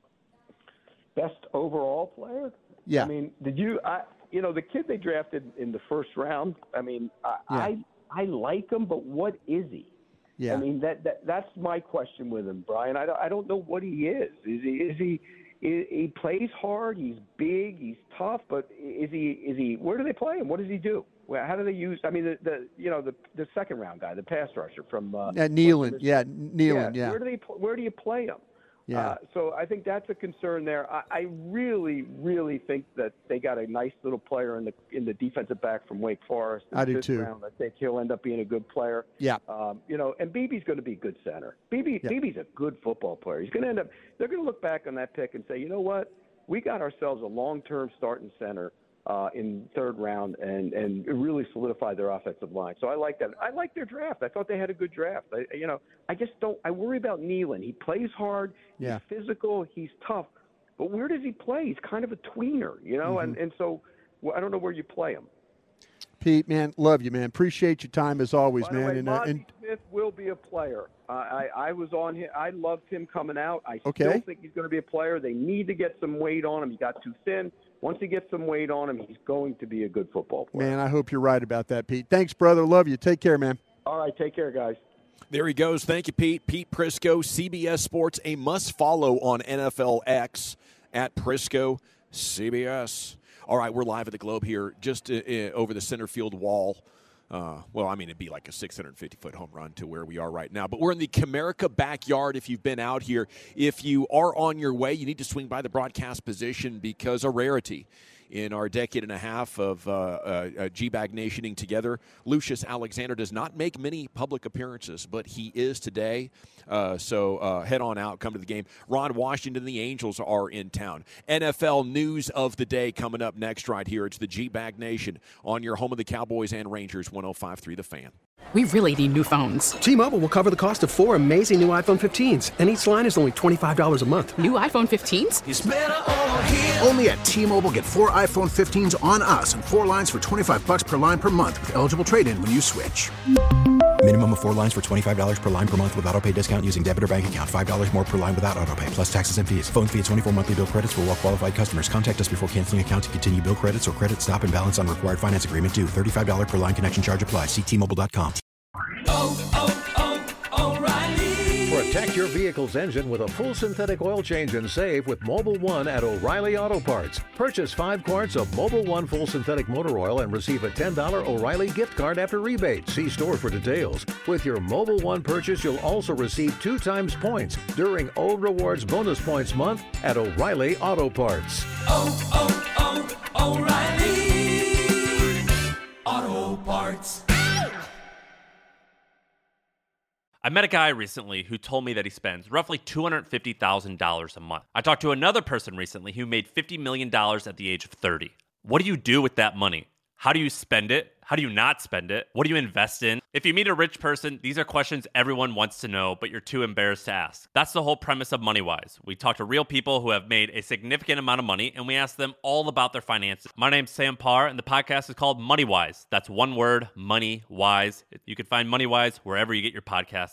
[SPEAKER 21] Best overall player?
[SPEAKER 9] Yeah.
[SPEAKER 21] I mean, did you I you know, the kid they drafted in the first round, I mean, I
[SPEAKER 9] Yeah.
[SPEAKER 21] I, I like him, but what is he?
[SPEAKER 9] Yeah.
[SPEAKER 21] I mean, that, that that's my question with him, Brian. I don't, I don't know what he is. Is he is he He, he plays hard. He's big. He's tough. But is he? Is he? Where do they play him? What does he do? Well, how do they use? I mean, the, the you know the the second round guy, the pass rusher from uh,
[SPEAKER 9] uh, Nealon. Yeah, Nealon. Yeah.
[SPEAKER 21] Where do they? Where do you play him?
[SPEAKER 9] Yeah.
[SPEAKER 21] Uh, so I think that's a concern there. I, I really, really think that they got a nice little player in the in the defensive back from Wake Forest. In
[SPEAKER 9] I do
[SPEAKER 21] this
[SPEAKER 9] too.
[SPEAKER 21] Round. I think he'll end up being a good player.
[SPEAKER 9] Yeah.
[SPEAKER 21] Um, you know, and Beebe's going to be a good center. Beebe,
[SPEAKER 9] Yeah.
[SPEAKER 21] Beebe's a good football player. He's going to end up. They're going to look back on that pick and say, you know what, we got ourselves a long-term starting center uh, in third round, and and it really solidified their offensive line. So I like that. I like their draft. I thought they had a good draft. I, you know, I just don't. I worry about Nealon. He plays hard.
[SPEAKER 9] Yeah.
[SPEAKER 21] He's physical. He's tough. But where does he play? He's kind of a tweener, you know.
[SPEAKER 9] Mhm.
[SPEAKER 21] And and so well, I don't know where you play him.
[SPEAKER 9] Pete, man, love you, man. Appreciate your time as always,
[SPEAKER 21] By the
[SPEAKER 9] man.
[SPEAKER 21] way,
[SPEAKER 9] and, uh,
[SPEAKER 21] Monty
[SPEAKER 9] and
[SPEAKER 21] Smith will be a player. Uh, I, I was on him. I loved him coming out. I
[SPEAKER 9] Okay.
[SPEAKER 21] still think he's going to be a player. They need to get some weight on him. He got too thin. Once he gets some weight on him, he's going to be a good football player.
[SPEAKER 9] man, I hope you're right about that, Pete. Thanks, brother. Love you. Take care, man.
[SPEAKER 21] All right, take care, guys.
[SPEAKER 7] There he goes. Thank you, Pete. Pete Prisco, C B S Sports, a must-follow on N F L X at Prisco C B S. All right, we're live at the Globe here, just uh, uh, over the center field wall. Uh, well, I mean, it'd be like a six hundred fifty foot home run to where we are right now. But we're in the Comerica backyard if you've been out here. If you are on your way, you need to swing by the broadcast position because a rarity in our decade and a half of uh, uh, uh, G-Bag Nationing together. Lucius Alexander does not make many public appearances, but he is today. Uh, so uh, head on out, come to the game. Ron Washington and the Angels are in town. N F L news of the day coming up next right here. It's the G-Bag Nation on your home of the Cowboys and Rangers, one oh five point three The Fan.
[SPEAKER 3] We really need new phones.
[SPEAKER 4] T-Mobile will cover the cost of four amazing new iPhone fifteens, and each line is only twenty-five dollars a month.
[SPEAKER 3] New iPhone fifteens?
[SPEAKER 5] It's better over here. Only at T-Mobile, get four iPhone fifteens on us and four lines for twenty-five bucks per line per month with eligible trade-in when you switch.
[SPEAKER 6] Minimum of four lines for twenty-five dollars per line per month with autopay discount using debit or bank account. five dollars more per line without autopay, plus taxes and fees. Phone fee at twenty-four monthly bill credits for well qualified customers. Contact us before canceling account to continue bill credits or credit stop and balance on required finance agreement due. thirty-five dollars per line connection charge applies. See T Mobile dot com.
[SPEAKER 2] Oh, oh, oh, O'Reilly.
[SPEAKER 22] Protect your vehicle's engine with a full synthetic oil change and save with Mobil one at O'Reilly Auto Parts. Purchase five quarts of Mobil one full synthetic motor oil and receive a ten dollars O'Reilly gift card after rebate. See store for details. With your Mobil one purchase, you'll also receive two times points during O Rewards Bonus Points Month at O'Reilly Auto Parts.
[SPEAKER 2] Oh, oh, oh, O'Reilly Auto Parts.
[SPEAKER 20] I met a guy recently who told me that he spends roughly two hundred fifty thousand dollars a month. I talked to another person recently who made fifty million dollars at the age of thirty. What do you do with that money? How do you spend it? How do you not spend it? What do you invest in? If you meet a rich person, these are questions everyone wants to know, but you're too embarrassed to ask. That's the whole premise of MoneyWise. We talk to real people who have made a significant amount of money, and we ask them all about their finances. My name's Sam Parr, and the podcast is called MoneyWise. That's one word, MoneyWise. You can find MoneyWise wherever you get your podcasts.